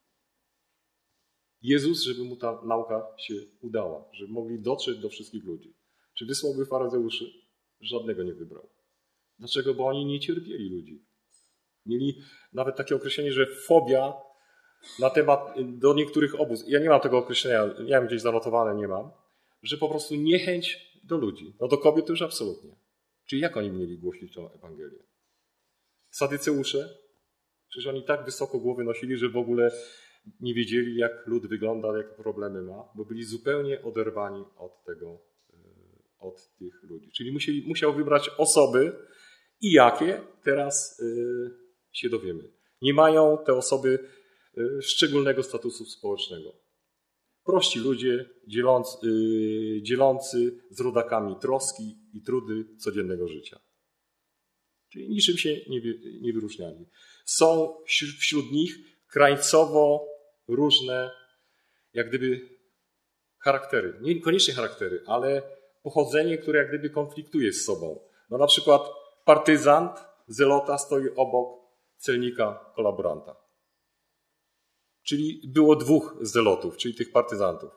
Jezus, żeby mu ta nauka się udała, żeby mogli dotrzeć do wszystkich ludzi. Czy wysłałby faryzeuszy? Żadnego nie wybrał. Dlaczego? Bo oni nie cierpieli ludzi. Mieli nawet takie określenie, że fobia na temat do niektórych obóz. Ja nie mam tego określenia, nie mam gdzieś zanotowane, nie mam, że po prostu niechęć do ludzi. No do kobiet to już absolutnie. Czyli jak oni mieli głosić tą Ewangelię? Sadyceusze? Przecież oni tak wysoko głowy nosili, że w ogóle nie wiedzieli, jak lud wygląda, jakie problemy ma, bo byli zupełnie oderwani od tego, od tych ludzi. Czyli musieli, musiał wybrać osoby i jakie, teraz się dowiemy. Nie mają te osoby szczególnego statusu społecznego. Prości ludzie, dzielący, dzielący z rodakami troski i trudy codziennego życia. Czyli niczym się nie, nie wyróżniali. Są wśród nich krańcowo różne, jak gdyby charaktery. Nie koniecznie charaktery, ale pochodzenie, które jak gdyby konfliktuje z sobą. No na przykład partyzant, zelota stoi obok celnika, kolaboranta. Czyli było dwóch zelotów, czyli tych partyzantów.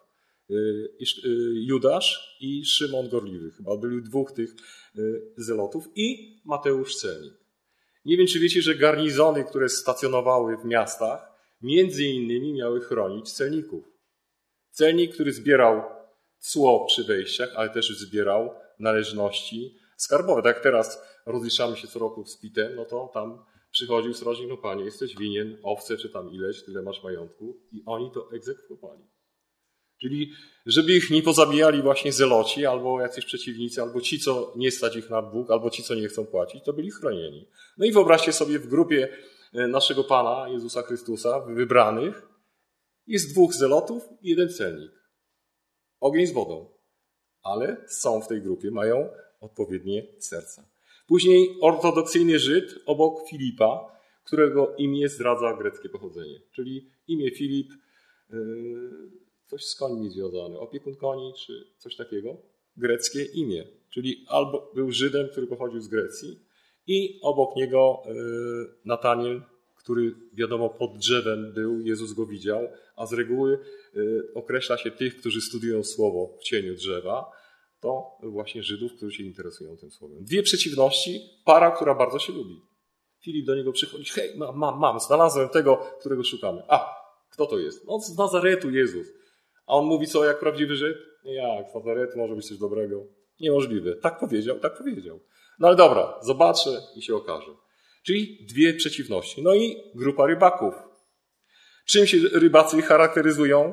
Judasz i Szymon Gorliwy. Chyba byli dwóch tych zelotów i Mateusz Celnik. Nie wiem, czy wiecie, że garnizony, które stacjonowały w miastach, między innymi miały chronić celników. Celnik, który zbierał cło przy wejściach, ale też zbierał należności skarbowe. Tak jak teraz rozliczamy się co roku z pitem, no to tam przychodził strażnik, no panie, jesteś winien owce czy tam ileś, tyle masz majątku i oni to egzekwowali. Czyli żeby ich nie pozabijali właśnie zeloci, albo jacyś przeciwnicy, albo ci, co nie stać ich na Bóg, albo ci, co nie chcą płacić, to byli chronieni. No i wyobraźcie sobie, w grupie naszego Pana, Jezusa Chrystusa, wybranych, jest dwóch zelotów i jeden celnik. Ogień z wodą. Ale są w tej grupie, mają odpowiednie serca. Później ortodoksyjny Żyd obok Filipa, którego imię zdradza greckie pochodzenie. Czyli imię Filip, coś z końmi związane, opiekun koni czy coś takiego. Greckie imię. Czyli albo był Żydem, który pochodził z Grecji i obok niego Nataniel, który wiadomo pod drzewem był, Jezus go widział, a z reguły określa się tych, którzy studiują słowo w cieniu drzewa, to właśnie Żydów, którzy się interesują tym słowem. Dwie przeciwności, para, która bardzo się lubi. Filip do niego przychodzi, hej, mam, mam, mam, znalazłem tego, którego szukamy. A, kto to jest? No z Nazaretu Jezus. A on mówi co, jak prawdziwy Żyd? Jak, z Nazaretu może być coś dobrego? Niemożliwe. Tak powiedział, tak powiedział. No ale dobra, zobaczę i się okaże. Czyli dwie przeciwności. No i grupa rybaków. Czym się rybacy charakteryzują?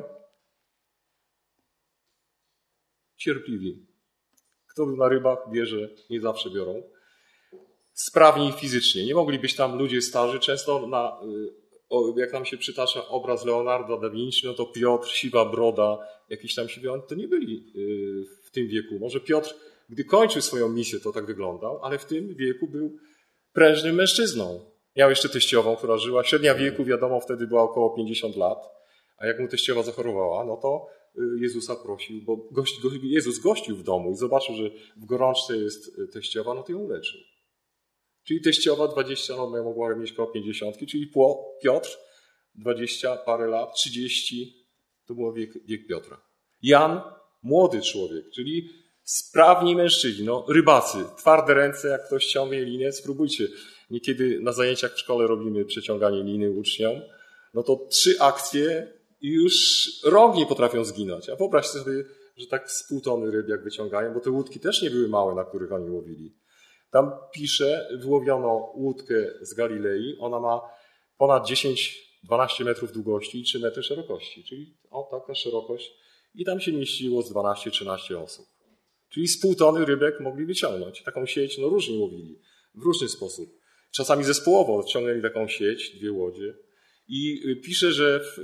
Cierpliwi. Kto był na rybach, wie, że nie zawsze biorą. Sprawni fizycznie. Nie mogli być tam ludzie starzy. Często, na, jak nam się przytacza obraz Leonarda da Vinci, no to Piotr, siwa broda, jakiś tam siwy, to nie byli w tym wieku. Może Piotr, gdy kończył swoją misję, to tak wyglądał, ale w tym wieku był prężnym mężczyzną. Miał jeszcze teściową, która żyła. Średnia wieku, wiadomo, wtedy była około pięćdziesiąt lat. A jak mu teściowa zachorowała, no to Jezusa prosił, bo gość, Jezus gościł w domu i zobaczył, że w gorączce jest teściowa, no to ją uleczył. Czyli teściowa dwadzieścia, no mogła mieć około pięćdziesiątki, czyli Piotr dwadzieścia parę lat, trzydzieści, to był wiek, wiek Piotra. Jan, młody człowiek, czyli sprawni mężczyźni, no rybacy, twarde ręce, jak ktoś ciągnie linę, spróbujcie. Niekiedy na zajęciach w szkole robimy przeciąganie liny uczniom, no to trzy akcje i już rąk nie potrafią zginąć. A wyobraźcie sobie, że tak z pół tony ryb jak wyciągają, bo te łódki też nie były małe, na których oni łowili. Tam pisze, wyłowiono łódkę z Galilei, ona ma ponad dziesięć dwanaście metrów długości i trzy metry szerokości, czyli o taka szerokość i tam się mieściło z dwanaście trzynaście osób. Czyli z pół tony rybek mogli wyciągnąć. Taką sieć no różnie łowili, w różny sposób. Czasami zespołowo ciągnęli taką sieć, dwie łodzie. I pisze, że w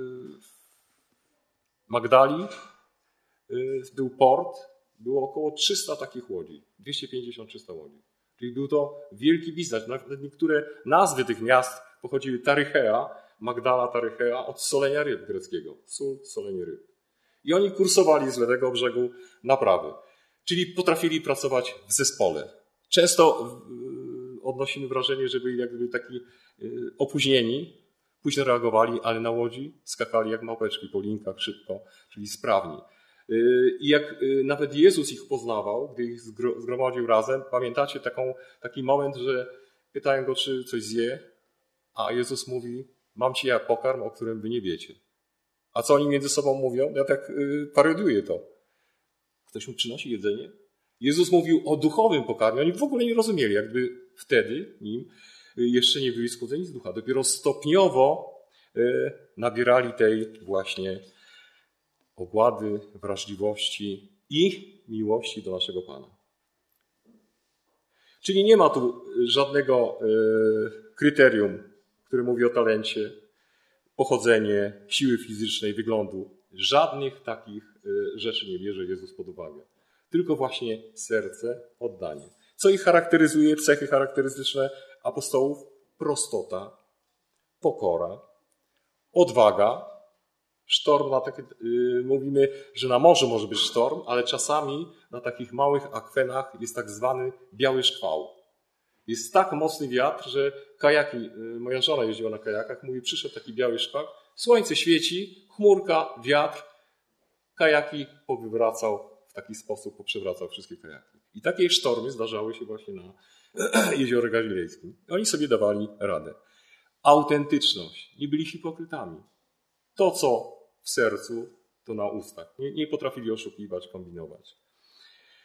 Magdali był port, było około trzysta takich łodzi. dwieście pięćdziesiąt trzysta łodzi. Czyli był to wielki biznes. Nawet niektóre nazwy tych miast pochodziły Tarychea, Magdala Tarychea, od solenia ryb greckiego. Sól, solenie ryb. I oni kursowali z lewego brzegu na prawy. Czyli potrafili pracować w zespole. Często odnosimy wrażenie, że byli jakby taki opóźnieni, późno reagowali, ale na łodzi skakali jak małpeczki po linkach szybko, czyli sprawni. I jak nawet Jezus ich poznawał, gdy ich zgromadził razem, pamiętacie taką, taki moment, że pytają go, czy coś zje, a Jezus mówi, mam ci ja pokarm, o którym wy nie wiecie. A co oni między sobą mówią? Ja tak parodiuję to. Ktoś mu przynosi jedzenie? Jezus mówił o duchowym pokarmie. Oni w ogóle nie rozumieli, jakby wtedy nim jeszcze nie byli skłóceni z ducha. Dopiero stopniowo nabierali tej właśnie ogłady, wrażliwości i miłości do naszego Pana. Czyli nie ma tu żadnego kryterium, które mówi o talencie, pochodzenie, siły fizycznej, wyglądu. Żadnych takich rzeczy nie bierze Jezus pod uwagę. Tylko właśnie serce, oddanie. Co ich charakteryzuje? Cechy charakterystyczne apostołów? Prostota, pokora, odwaga. Sztorm, na takie, yy, mówimy, że na morzu może być sztorm, ale czasami na takich małych akwenach jest tak zwany biały szkwał. Jest tak mocny wiatr, że kajaki, yy, moja żona jeździła na kajakach, mówi, przyszedł taki biały szkwał, słońce świeci, chmurka, wiatr, kajaki powywracał w taki sposób, poprzewracał wszystkie kajaki. I takie sztormy zdarzały się właśnie na Jeziorze Galilejskim. Oni sobie dawali radę. Autentyczność. Nie byli hipokrytami. To, co w sercu, to na ustach. Nie, nie potrafili oszukiwać, kombinować.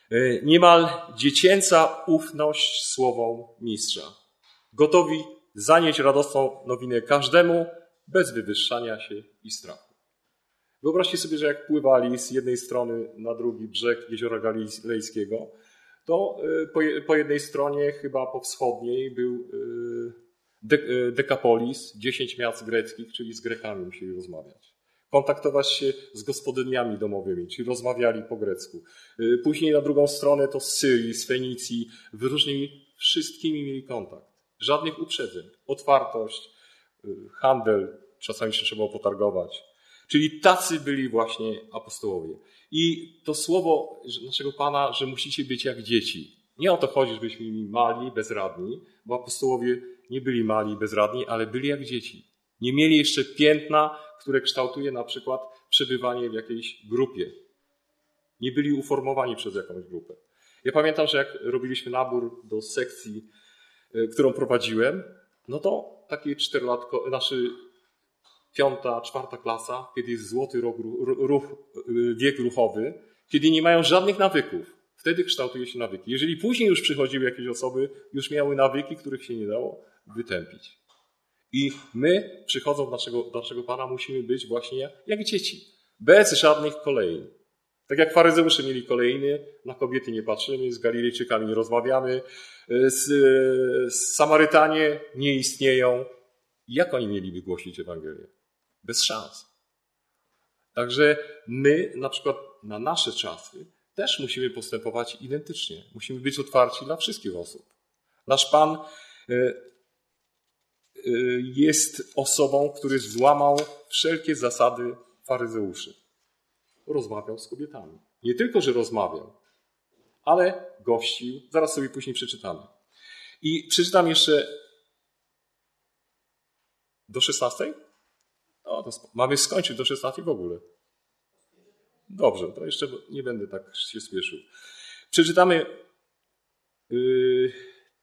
Niemal dziecięca ufność słowom mistrza. Gotowi zanieść radosną nowinę każdemu bez wywyższania się i strachu. Wyobraźcie sobie, że jak pływali z jednej strony na drugi brzeg Jeziora Galilejskiego, to po jednej stronie, chyba po wschodniej, był Dekapolis, dziesięć miast greckich, czyli z Grekami musieli rozmawiać. Kontaktować się z gospodyniami domowymi, czyli rozmawiali po grecku. Później na drugą stronę to z Syrii, z Fenicji, wyróżnymi wszystkimi mieli kontakt. Żadnych uprzedzeń. Otwartość, handel, czasami się trzeba było potargować. Czyli tacy byli właśnie apostołowie. I to słowo naszego Pana, że musicie być jak dzieci. Nie o to chodzi, żebyśmy byli mali, bezradni, bo apostołowie nie byli mali, bezradni, ale byli jak dzieci. Nie mieli jeszcze piętna, które kształtuje na przykład przebywanie w jakiejś grupie. Nie byli uformowani przez jakąś grupę. Ja pamiętam, że jak robiliśmy nabór do sekcji, którą prowadziłem, no to takie czterolatko, znaczy piąta, czwarta klasa, kiedy jest złoty ruch, ruch, wiek ruchowy, kiedy nie mają żadnych nawyków. Wtedy kształtuje się nawyki. Jeżeli później już przychodziły jakieś osoby, już miały nawyki, których się nie dało wytępić. I my, przychodząc do naszego, do naszego Pana, musimy być właśnie jak dzieci. Bez żadnych kolejn. Tak jak faryzeusze mieli kolejny, na kobiety nie patrzymy, z Galilejczykami nie rozmawiamy, z, z Samarytanie nie istnieją. Jak oni mieliby głosić Ewangelię? Bez szans. Także my, na przykład na nasze czasy, też musimy postępować identycznie. Musimy być otwarci dla wszystkich osób. Nasz Pan jest osobą, który złamał wszelkie zasady faryzeuszy. Rozmawiał z kobietami. Nie tylko, że rozmawiał, ale gościł. Zaraz sobie później przeczytamy. I przeczytam jeszcze do szesnastej? No, to mamy skończyć do szesnastej w ogóle. Dobrze, to jeszcze nie będę tak się spieszył. Przeczytamy yy,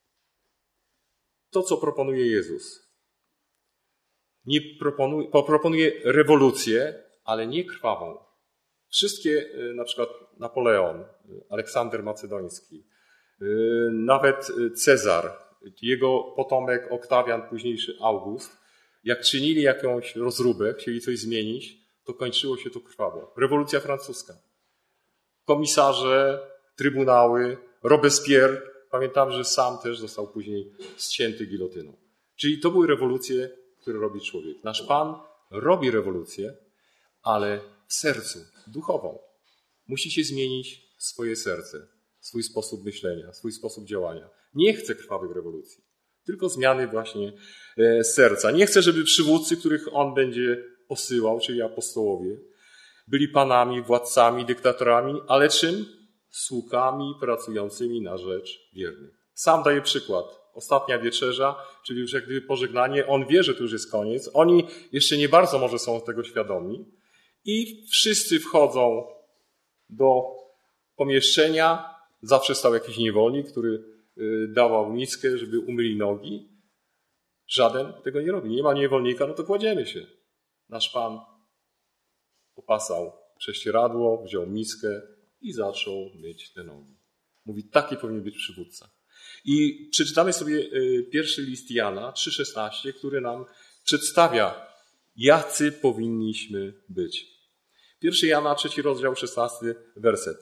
to, co proponuje Jezus. Nie proponuje, proponuje rewolucję, ale nie krwawą. Wszystkie, na przykład Napoleon, Aleksander Macedoński, nawet Cezar, jego potomek Oktawian, późniejszy August, jak czynili jakąś rozróbę, chcieli coś zmienić, to kończyło się to krwawo. Rewolucja francuska. Komisarze, trybunały, Robespierre, pamiętam, że sam też został później ścięty gilotyną. Czyli to były rewolucje, które robi człowiek. Nasz Pan robi rewolucję, ale w sercu, duchową. Musicie zmienić swoje serce, swój sposób myślenia, swój sposób działania. Nie chce krwawych rewolucji, tylko zmiany właśnie serca. Nie chce, żeby przywódcy, których On będzie posyłał, czyli apostołowie, byli panami, władcami, dyktatorami, ale czym? Sługami pracującymi na rzecz wiernych. Sam daje przykład. Ostatnia wieczerza, czyli już jak gdyby pożegnanie. On wie, że to już jest koniec. Oni jeszcze nie bardzo może są tego świadomi. I wszyscy wchodzą do pomieszczenia. Zawsze stał jakiś niewolnik, który dawał miskę, żeby umyli nogi. Żaden tego nie robi. Nie ma niewolnika, no to kładziemy się. Nasz Pan opasał prześcieradło, wziął miskę i zaczął myć te nogi. Mówi, taki powinien być przywódca. I przeczytamy sobie pierwszy list Jana trzy szesnaście, który nam przedstawia, jacy powinniśmy być. Pierwszy Jana, trzeci rozdział, szesnasty werset.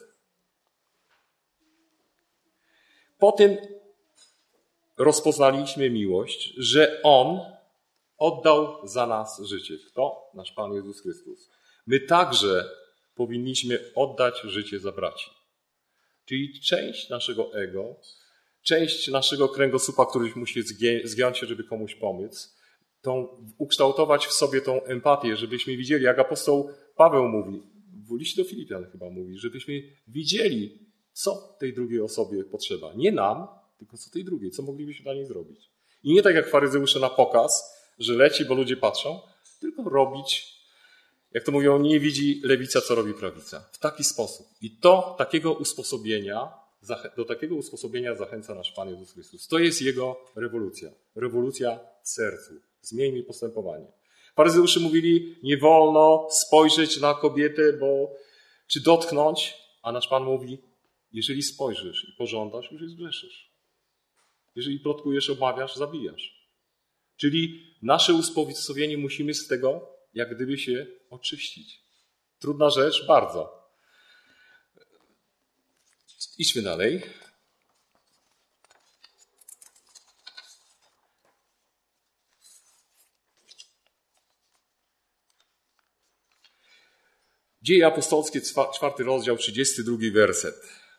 Po tym rozpoznaliśmy miłość, że On oddał za nas życie. Kto? Nasz Pan Jezus Chrystus. My także powinniśmy oddać życie za braci. Czyli część naszego ego, część naszego kręgosłupa, który musi zgiąć się, żeby komuś pomóc, tą, ukształtować w sobie tą empatię, żebyśmy widzieli, jak apostoł Paweł mówi, w liście do Filipian chyba mówi, żebyśmy widzieli, co tej drugiej osobie potrzeba. Nie nam, tylko co tej drugiej, co moglibyśmy dla niej zrobić. I nie tak jak faryzeusze na pokaz, że leci, bo ludzie patrzą, tylko robić, jak to mówią, nie widzi lewica, co robi prawica. W taki sposób. I to takiego usposobienia, do takiego usposobienia zachęca nasz Pan Jezus Chrystus. To jest Jego rewolucja. Rewolucja w sercu. Zmieńmy postępowanie. Faryzeusze mówili, nie wolno spojrzeć na kobietę, bo czy dotknąć, a nasz Pan mówi, Jeżeli spojrzysz i pożądasz, już jest grzeszysz. Jeżeli plotkujesz, omawiasz, zabijasz. Czyli nasze usposobienie musimy z tego jak gdyby się oczyścić. Trudna rzecz, bardzo. Idźmy dalej. Dzieje apostolskie, czwarty rozdział, trzydziesty drugi werset.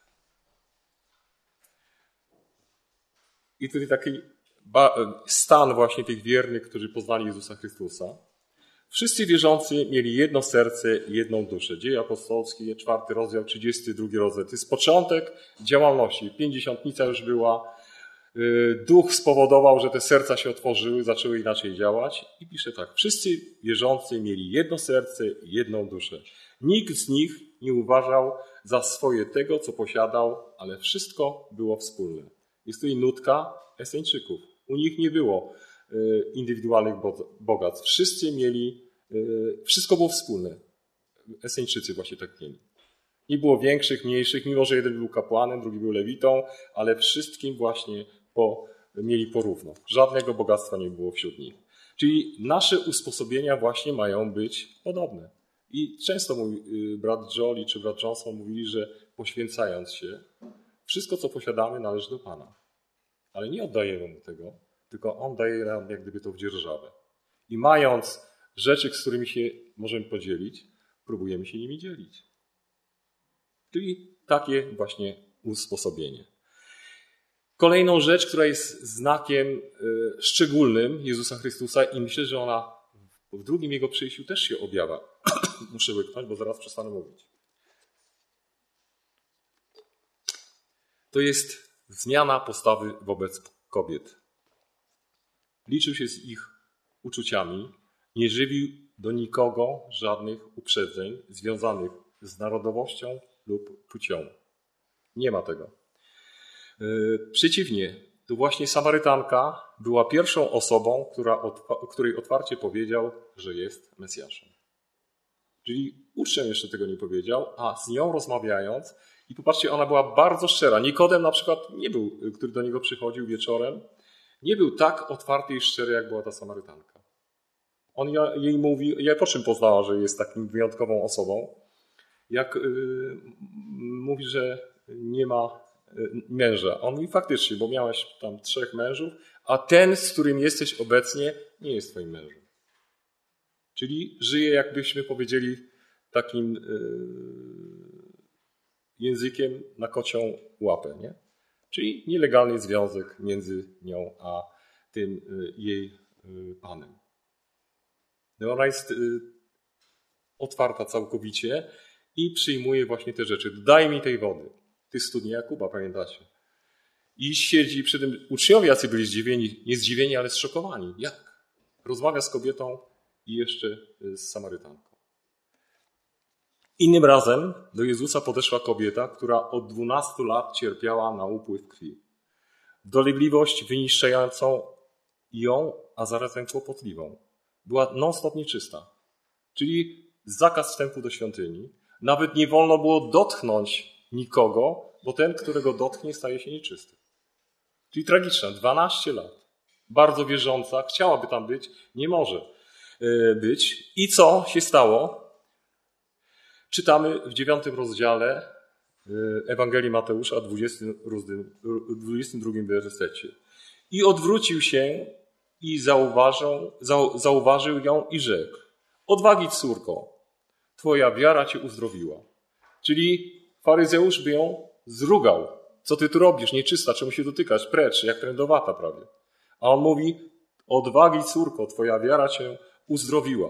I tutaj taki stan właśnie tych wiernych, którzy poznali Jezusa Chrystusa. Wszyscy wierzący mieli jedno serce i jedną duszę. Dzieje apostolskie, czwarty rozdział, trzydziesty drugi rozdział. To jest początek działalności. Pięćdziesiątnica już była. Duch spowodował, że te serca się otworzyły, zaczęły inaczej działać. I pisze tak. Wszyscy wierzący mieli jedno serce i jedną duszę. Nikt z nich nie uważał za swoje tego, co posiadał, ale wszystko było wspólne. Jest tutaj nutka Eseńczyków. U nich nie było indywidualnych bogactw. Wszyscy mieli, wszystko było wspólne. Eseńczycy właśnie tak mieli. Nie było większych, mniejszych, mimo że jeden był kapłanem, drugi był lewitą, ale wszystkim właśnie po, mieli porówno. Żadnego bogactwa nie było wśród nich. Czyli nasze usposobienia właśnie mają być podobne. I często mówi, brat Jolie czy brat Johnson mówili, że poświęcając się, wszystko co posiadamy należy do Pana. Ale nie oddajemy Mu tego, tylko On daje nam jak gdyby to w dzierżawę. I mając rzeczy, z którymi się możemy podzielić, próbujemy się nimi dzielić. Czyli takie właśnie usposobienie. Kolejną rzecz, która jest znakiem szczególnym Jezusa Chrystusa i myślę, że ona w drugim Jego przyjściu też się objawia. Muszę łyknąć, bo zaraz przestanę mówić. To jest zmiana postawy wobec kobiet. Liczył się z ich uczuciami, nie żywił do nikogo żadnych uprzedzeń związanych z narodowością lub płcią. Nie ma tego. Przeciwnie, to właśnie Samarytanka była pierwszą osobą, która, której otwarcie powiedział, że jest Mesjaszem. Czyli uczeń jeszcze tego nie powiedział, a z nią rozmawiając, i popatrzcie, ona była bardzo szczera. Nikodem na przykład nie był, który do niego przychodził wieczorem, nie był tak otwarty i szczery, jak była ta Samarytanka. On jej mówi, ja po czym poznała, że jest taką wyjątkową osobą, jak yy, mówi, że nie ma yy, męża. On mówi faktycznie, bo miałeś tam trzech mężów, a ten, z którym jesteś obecnie, nie jest twoim mężem. Czyli żyje, jakbyśmy powiedzieli, takim yy, językiem na kocią łapę, nie? Czyli nielegalny związek między nią a tym yy, jej yy, panem. No ona jest yy, otwarta całkowicie i przyjmuje właśnie te rzeczy. Daj mi tej wody. To jest studnia Jakuba, pamiętacie? I siedzi przy tym. Uczniowie jacy byli zdziwieni, nie zdziwieni, ale zszokowani. Jak? Rozmawia z kobietą i jeszcze z Samarytanką. Innym razem do Jezusa podeszła kobieta, która od dwunastu lat cierpiała na upływ krwi. Dolegliwość wyniszczającą ją, a zarazem kłopotliwą. Była non-stop nieczysta. Czyli zakaz wstępu do świątyni. Nawet nie wolno było dotknąć nikogo, bo ten, którego dotknie, staje się nieczysty. Czyli tragiczna, dwanaście lat. Bardzo wierząca, chciałaby tam być, nie może być. I co się stało? Czytamy w dziewiątym rozdziale Ewangelii Mateusza, dwudziestym drugim wersecie. I odwrócił się i zauważył, zauważył ją i rzekł: odwagi, córko, twoja wiara cię uzdrowiła. Czyli faryzeusz by ją zrugał. Co ty tu robisz? Nieczysta, czemu się dotykasz? Precz, jak trędowata prawie. A on mówi: odwagi, córko, twoja wiara cię uzdrowiła.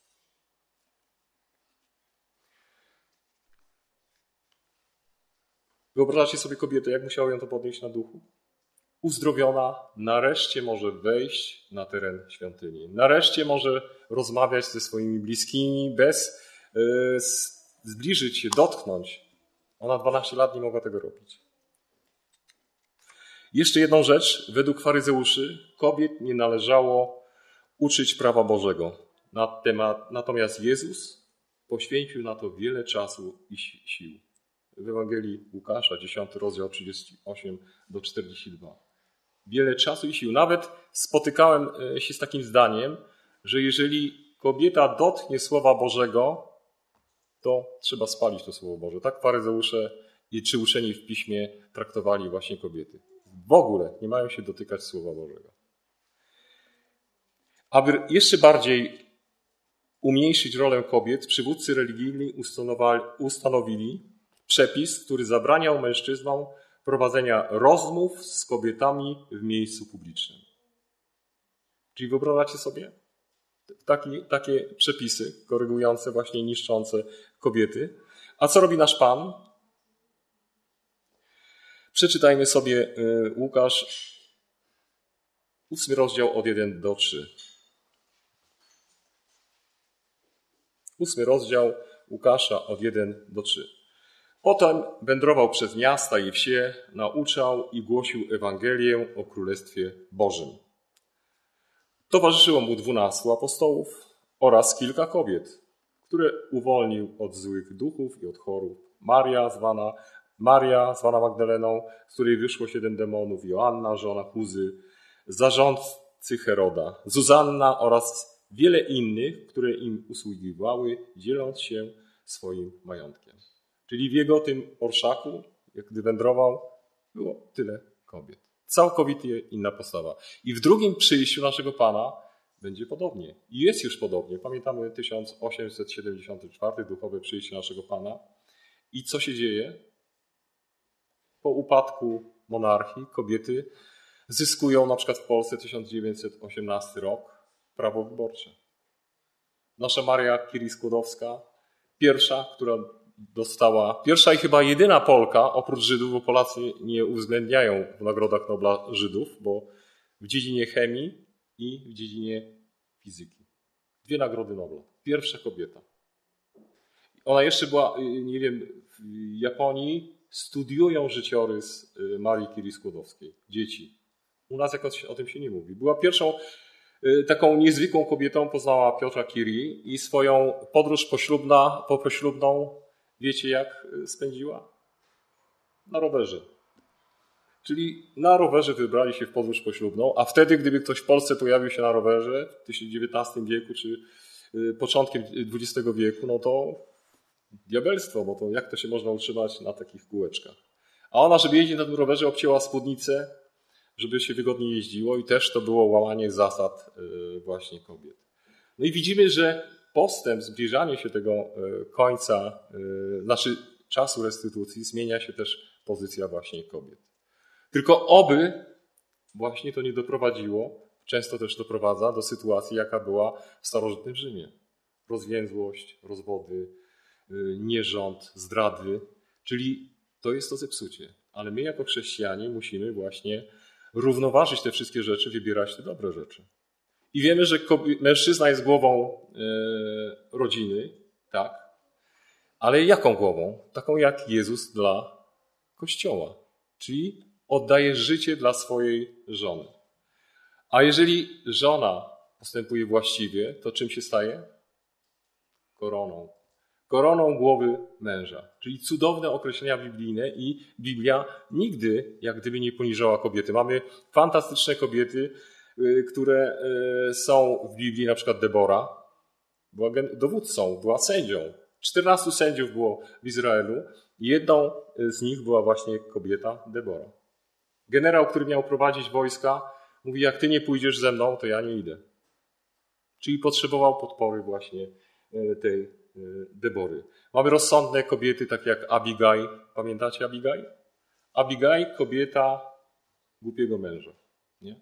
Wyobrażacie sobie kobietę, jak musiała ją to podnieść na duchu? Uzdrowiona, nareszcie może wejść na teren świątyni. Nareszcie może rozmawiać ze swoimi bliskimi, bez yy, zbliżyć się, dotknąć. Ona dwanaście lat nie mogła tego robić. Jeszcze jedną rzecz. Według faryzeuszy kobiet nie należało uczyć prawa Bożego. Na temat, natomiast Jezus poświęcił na to wiele czasu i sił. w Ewangelii Łukasza, dziesiąty rozdział, trzydziesty ósmy do czterdziestego drugiego. Wiele czasu i sił. Nawet spotykałem się z takim zdaniem, że jeżeli kobieta dotknie Słowa Bożego, to trzeba spalić to Słowo Boże. Tak faryzeusze czy uczeni w Piśmie traktowali właśnie kobiety. W ogóle nie mają się dotykać Słowa Bożego. Aby jeszcze bardziej umniejszyć rolę kobiet, przywódcy religijni ustanowili przepis, który zabraniał mężczyznom prowadzenia rozmów z kobietami w miejscu publicznym. Czyli wyobrażacie sobie Taki, takie przepisy korygujące, właśnie niszczące kobiety. A co robi nasz Pan? Przeczytajmy sobie Łukasz, ósmy rozdział od pierwszego do trzeciego. Ósmy rozdział Łukasza od pierwszego do trzeciego. Potem wędrował przez miasta i wsie, nauczał i głosił Ewangelię o Królestwie Bożym. Towarzyszyło mu dwunastu apostołów oraz kilka kobiet, które uwolnił od złych duchów i od chorób. Maria zwana, Maria zwana Magdaleną, z której wyszło siedem demonów, Joanna, żona Kuzy, zarządcy Heroda, Zuzanna oraz wiele innych, które im usługiwały, dzieląc się swoim majątkiem. Czyli w jego tym orszaku, jak gdy wędrował, było tyle kobiet. Całkowicie inna postawa. I w drugim przyjściu naszego Pana będzie podobnie. I jest już podobnie. Pamiętamy tysiąc osiemset siedemdziesiąty czwarty, duchowe przyjście naszego Pana. I co się dzieje? Po upadku monarchii kobiety zyskują na przykład w Polsce tysiąc dziewięćset osiemnasty rok prawo wyborcze. Nasza Maria Curie-Skłodowska, pierwsza, która dostała, pierwsza i chyba jedyna Polka, oprócz Żydów, bo Polacy nie uwzględniają w nagrodach Nobla Żydów, bo w dziedzinie chemii i w dziedzinie fizyki. Dwie nagrody Nobla. Pierwsza kobieta. Ona jeszcze była, nie wiem, w Japonii studiują życiorys Marii Curie-Skłodowskiej. Dzieci. U nas jakoś o tym się nie mówi. Była pierwszą taką niezwykłą kobietą, poznała Piotra Curie i swoją podróż poślubna, popoślubną, wiecie jak spędziła? Na rowerze. Czyli na rowerze wybrali się w podróż poślubną, a wtedy, gdyby ktoś w Polsce pojawił się na rowerze w dziewiętnastym wieku czy początkiem dwudziestego wieku, no to diabelstwo, bo to jak to się można utrzymać na takich kółeczkach. A ona, żeby jeździć na tym rowerze, obcięła spódnicę, żeby się wygodnie jeździło i też to było łamanie zasad właśnie kobiet. No i widzimy, że postęp, zbliżanie się tego końca, znaczy czasu restytucji, zmienia się też pozycja właśnie kobiet. Tylko oby właśnie to nie doprowadziło, często też doprowadza do sytuacji, jaka była w starożytnym Rzymie. Rozwięzłość, rozwody, nierząd, zdrady, czyli to jest to zepsucie. Ale my jako chrześcijanie musimy właśnie równoważyć te wszystkie rzeczy, wybierać te dobre rzeczy. I wiemy, że mężczyzna jest głową rodziny, tak, ale jaką głową? Taką jak Jezus dla Kościoła, czyli oddaje życie dla swojej żony. A jeżeli żona postępuje właściwie, to czym się staje? Koroną. Koroną głowy męża. Czyli cudowne określenia biblijne i Biblia nigdy jak gdyby nie poniżała kobiety. Mamy fantastyczne kobiety, które są w Biblii, na przykład Debora. Była dowódcą, była sędzią. czternastu sędziów było w Izraelu. Jedną z nich była właśnie kobieta Debora. Generał, który miał prowadzić wojska, mówi, jak ty nie pójdziesz ze mną, to ja nie idę. Czyli potrzebował podpory właśnie tej Debory. Mamy rozsądne kobiety, takie jak Abigail. Pamiętacie Abigail? Abigail, kobieta głupiego męża. Nie?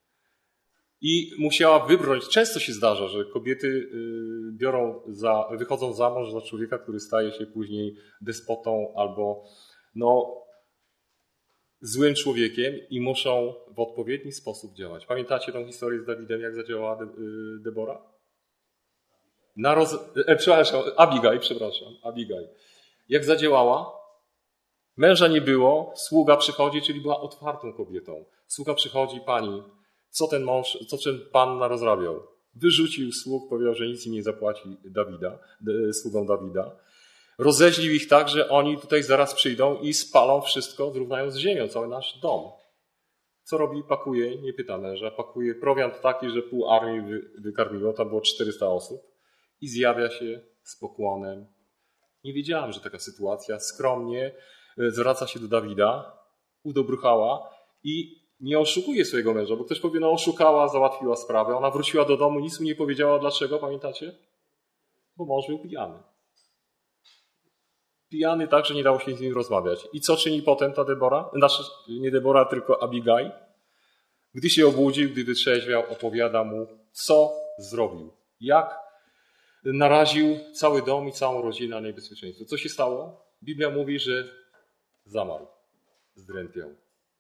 I musiała wybrać, często się zdarza, że kobiety biorą za, wychodzą za mąż za człowieka, który staje się później despotą albo no, złym człowiekiem i muszą w odpowiedni sposób działać. Pamiętacie tą historię z Dawidem, jak zadziałała De, Debora? Na roz... e, przepraszam, Abigail, przepraszam, Abigail. Jak zadziałała? Męża nie było, sługa przychodzi, czyli była otwartą kobietą. Sługa przychodzi, pani, co ten mąż, co ten pan narozrabiał? Wyrzucił sług, powiedział, że nic im nie zapłaci Dawida, sługą Dawida. Rozeźlił ich tak, że oni tutaj zaraz przyjdą i spalą wszystko, zrównając z ziemią, cały nasz dom. Co robi? Pakuje, nie pyta męża, pakuje prowiant taki, że pół armii wy, wykarmiło, tam było czterysta osób i zjawia się z pokłonem. Nie wiedziałem, że taka sytuacja, skromnie zwraca się do Dawida, udobruchała i nie oszukuje swojego męża, bo ktoś powie, no oszukała, załatwiła sprawę, ona wróciła do domu, nic mu nie powiedziała, dlaczego, pamiętacie? Bo mąż był pijany. Pijany tak, że nie dało się z nim rozmawiać. I co czyni potem ta Debora? Znaczy, nie Debora, tylko Abigail. Gdy się obudził, gdy wytrzeźwiał, opowiada mu, co zrobił. Jak naraził cały dom i całą rodzinę na niebezpieczeństwo. Co się stało? Biblia mówi, że zamarł, zdrętwiał.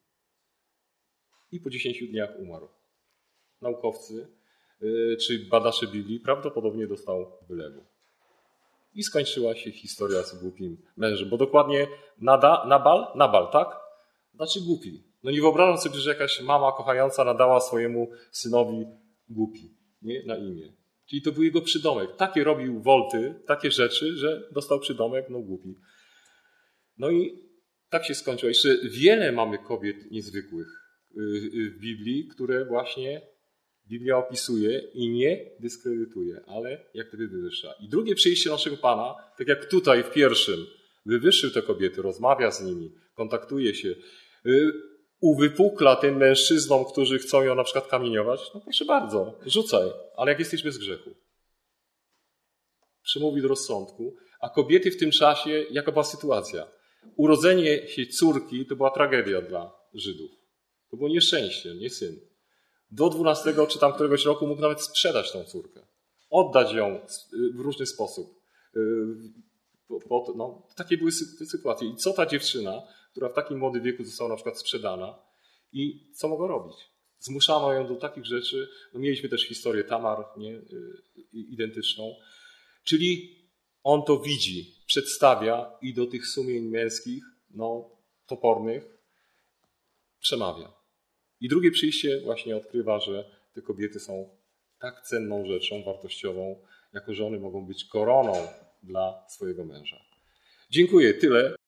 I po dziesięciu dniach umarł. Naukowcy czy badacze Biblii prawdopodobnie dostał wylewu. I skończyła się historia z głupim mężem. Bo dokładnie nada, Nabal, Nabal, tak? Znaczy głupi. No nie wyobrażam sobie, że jakaś mama kochająca nadała swojemu synowi głupi, nie? Na imię. Czyli to był jego przydomek. Takie robił wolty, takie rzeczy, że dostał przydomek, no głupi. No i tak się skończyło. Jeszcze wiele mamy kobiet niezwykłych w Biblii, które właśnie Biblia opisuje i nie dyskredytuje, ale jak gdyby wywyższa. I drugie przyjście naszego Pana, tak jak tutaj w pierwszym, wywyższył te kobiety, rozmawia z nimi, kontaktuje się, uwypukla tym mężczyznom, którzy chcą ją na przykład kamieniować, no proszę bardzo, rzucaj, ale jak jesteś bez grzechu. Przemówi do rozsądku, a kobiety w tym czasie, jaka była sytuacja? Urodzenie się córki to była tragedia dla Żydów. To było nieszczęście, nie syn. Do dwunastego czy tam któregoś roku mógł nawet sprzedać tą córkę. Oddać ją w różny sposób. No, takie były sytuacje. I co ta dziewczyna, która w takim młodym wieku została na przykład sprzedana i co mogła robić? Zmuszano ją do takich rzeczy. No, mieliśmy też historię Tamar, nie? Identyczną. Czyli on to widzi, przedstawia i do tych sumień męskich, no, topornych przemawia. I drugie przyjście właśnie odkrywa, że te kobiety są tak cenną rzeczą, wartościową, jako że one mogą być koroną dla swojego męża. Dziękuję. Tyle.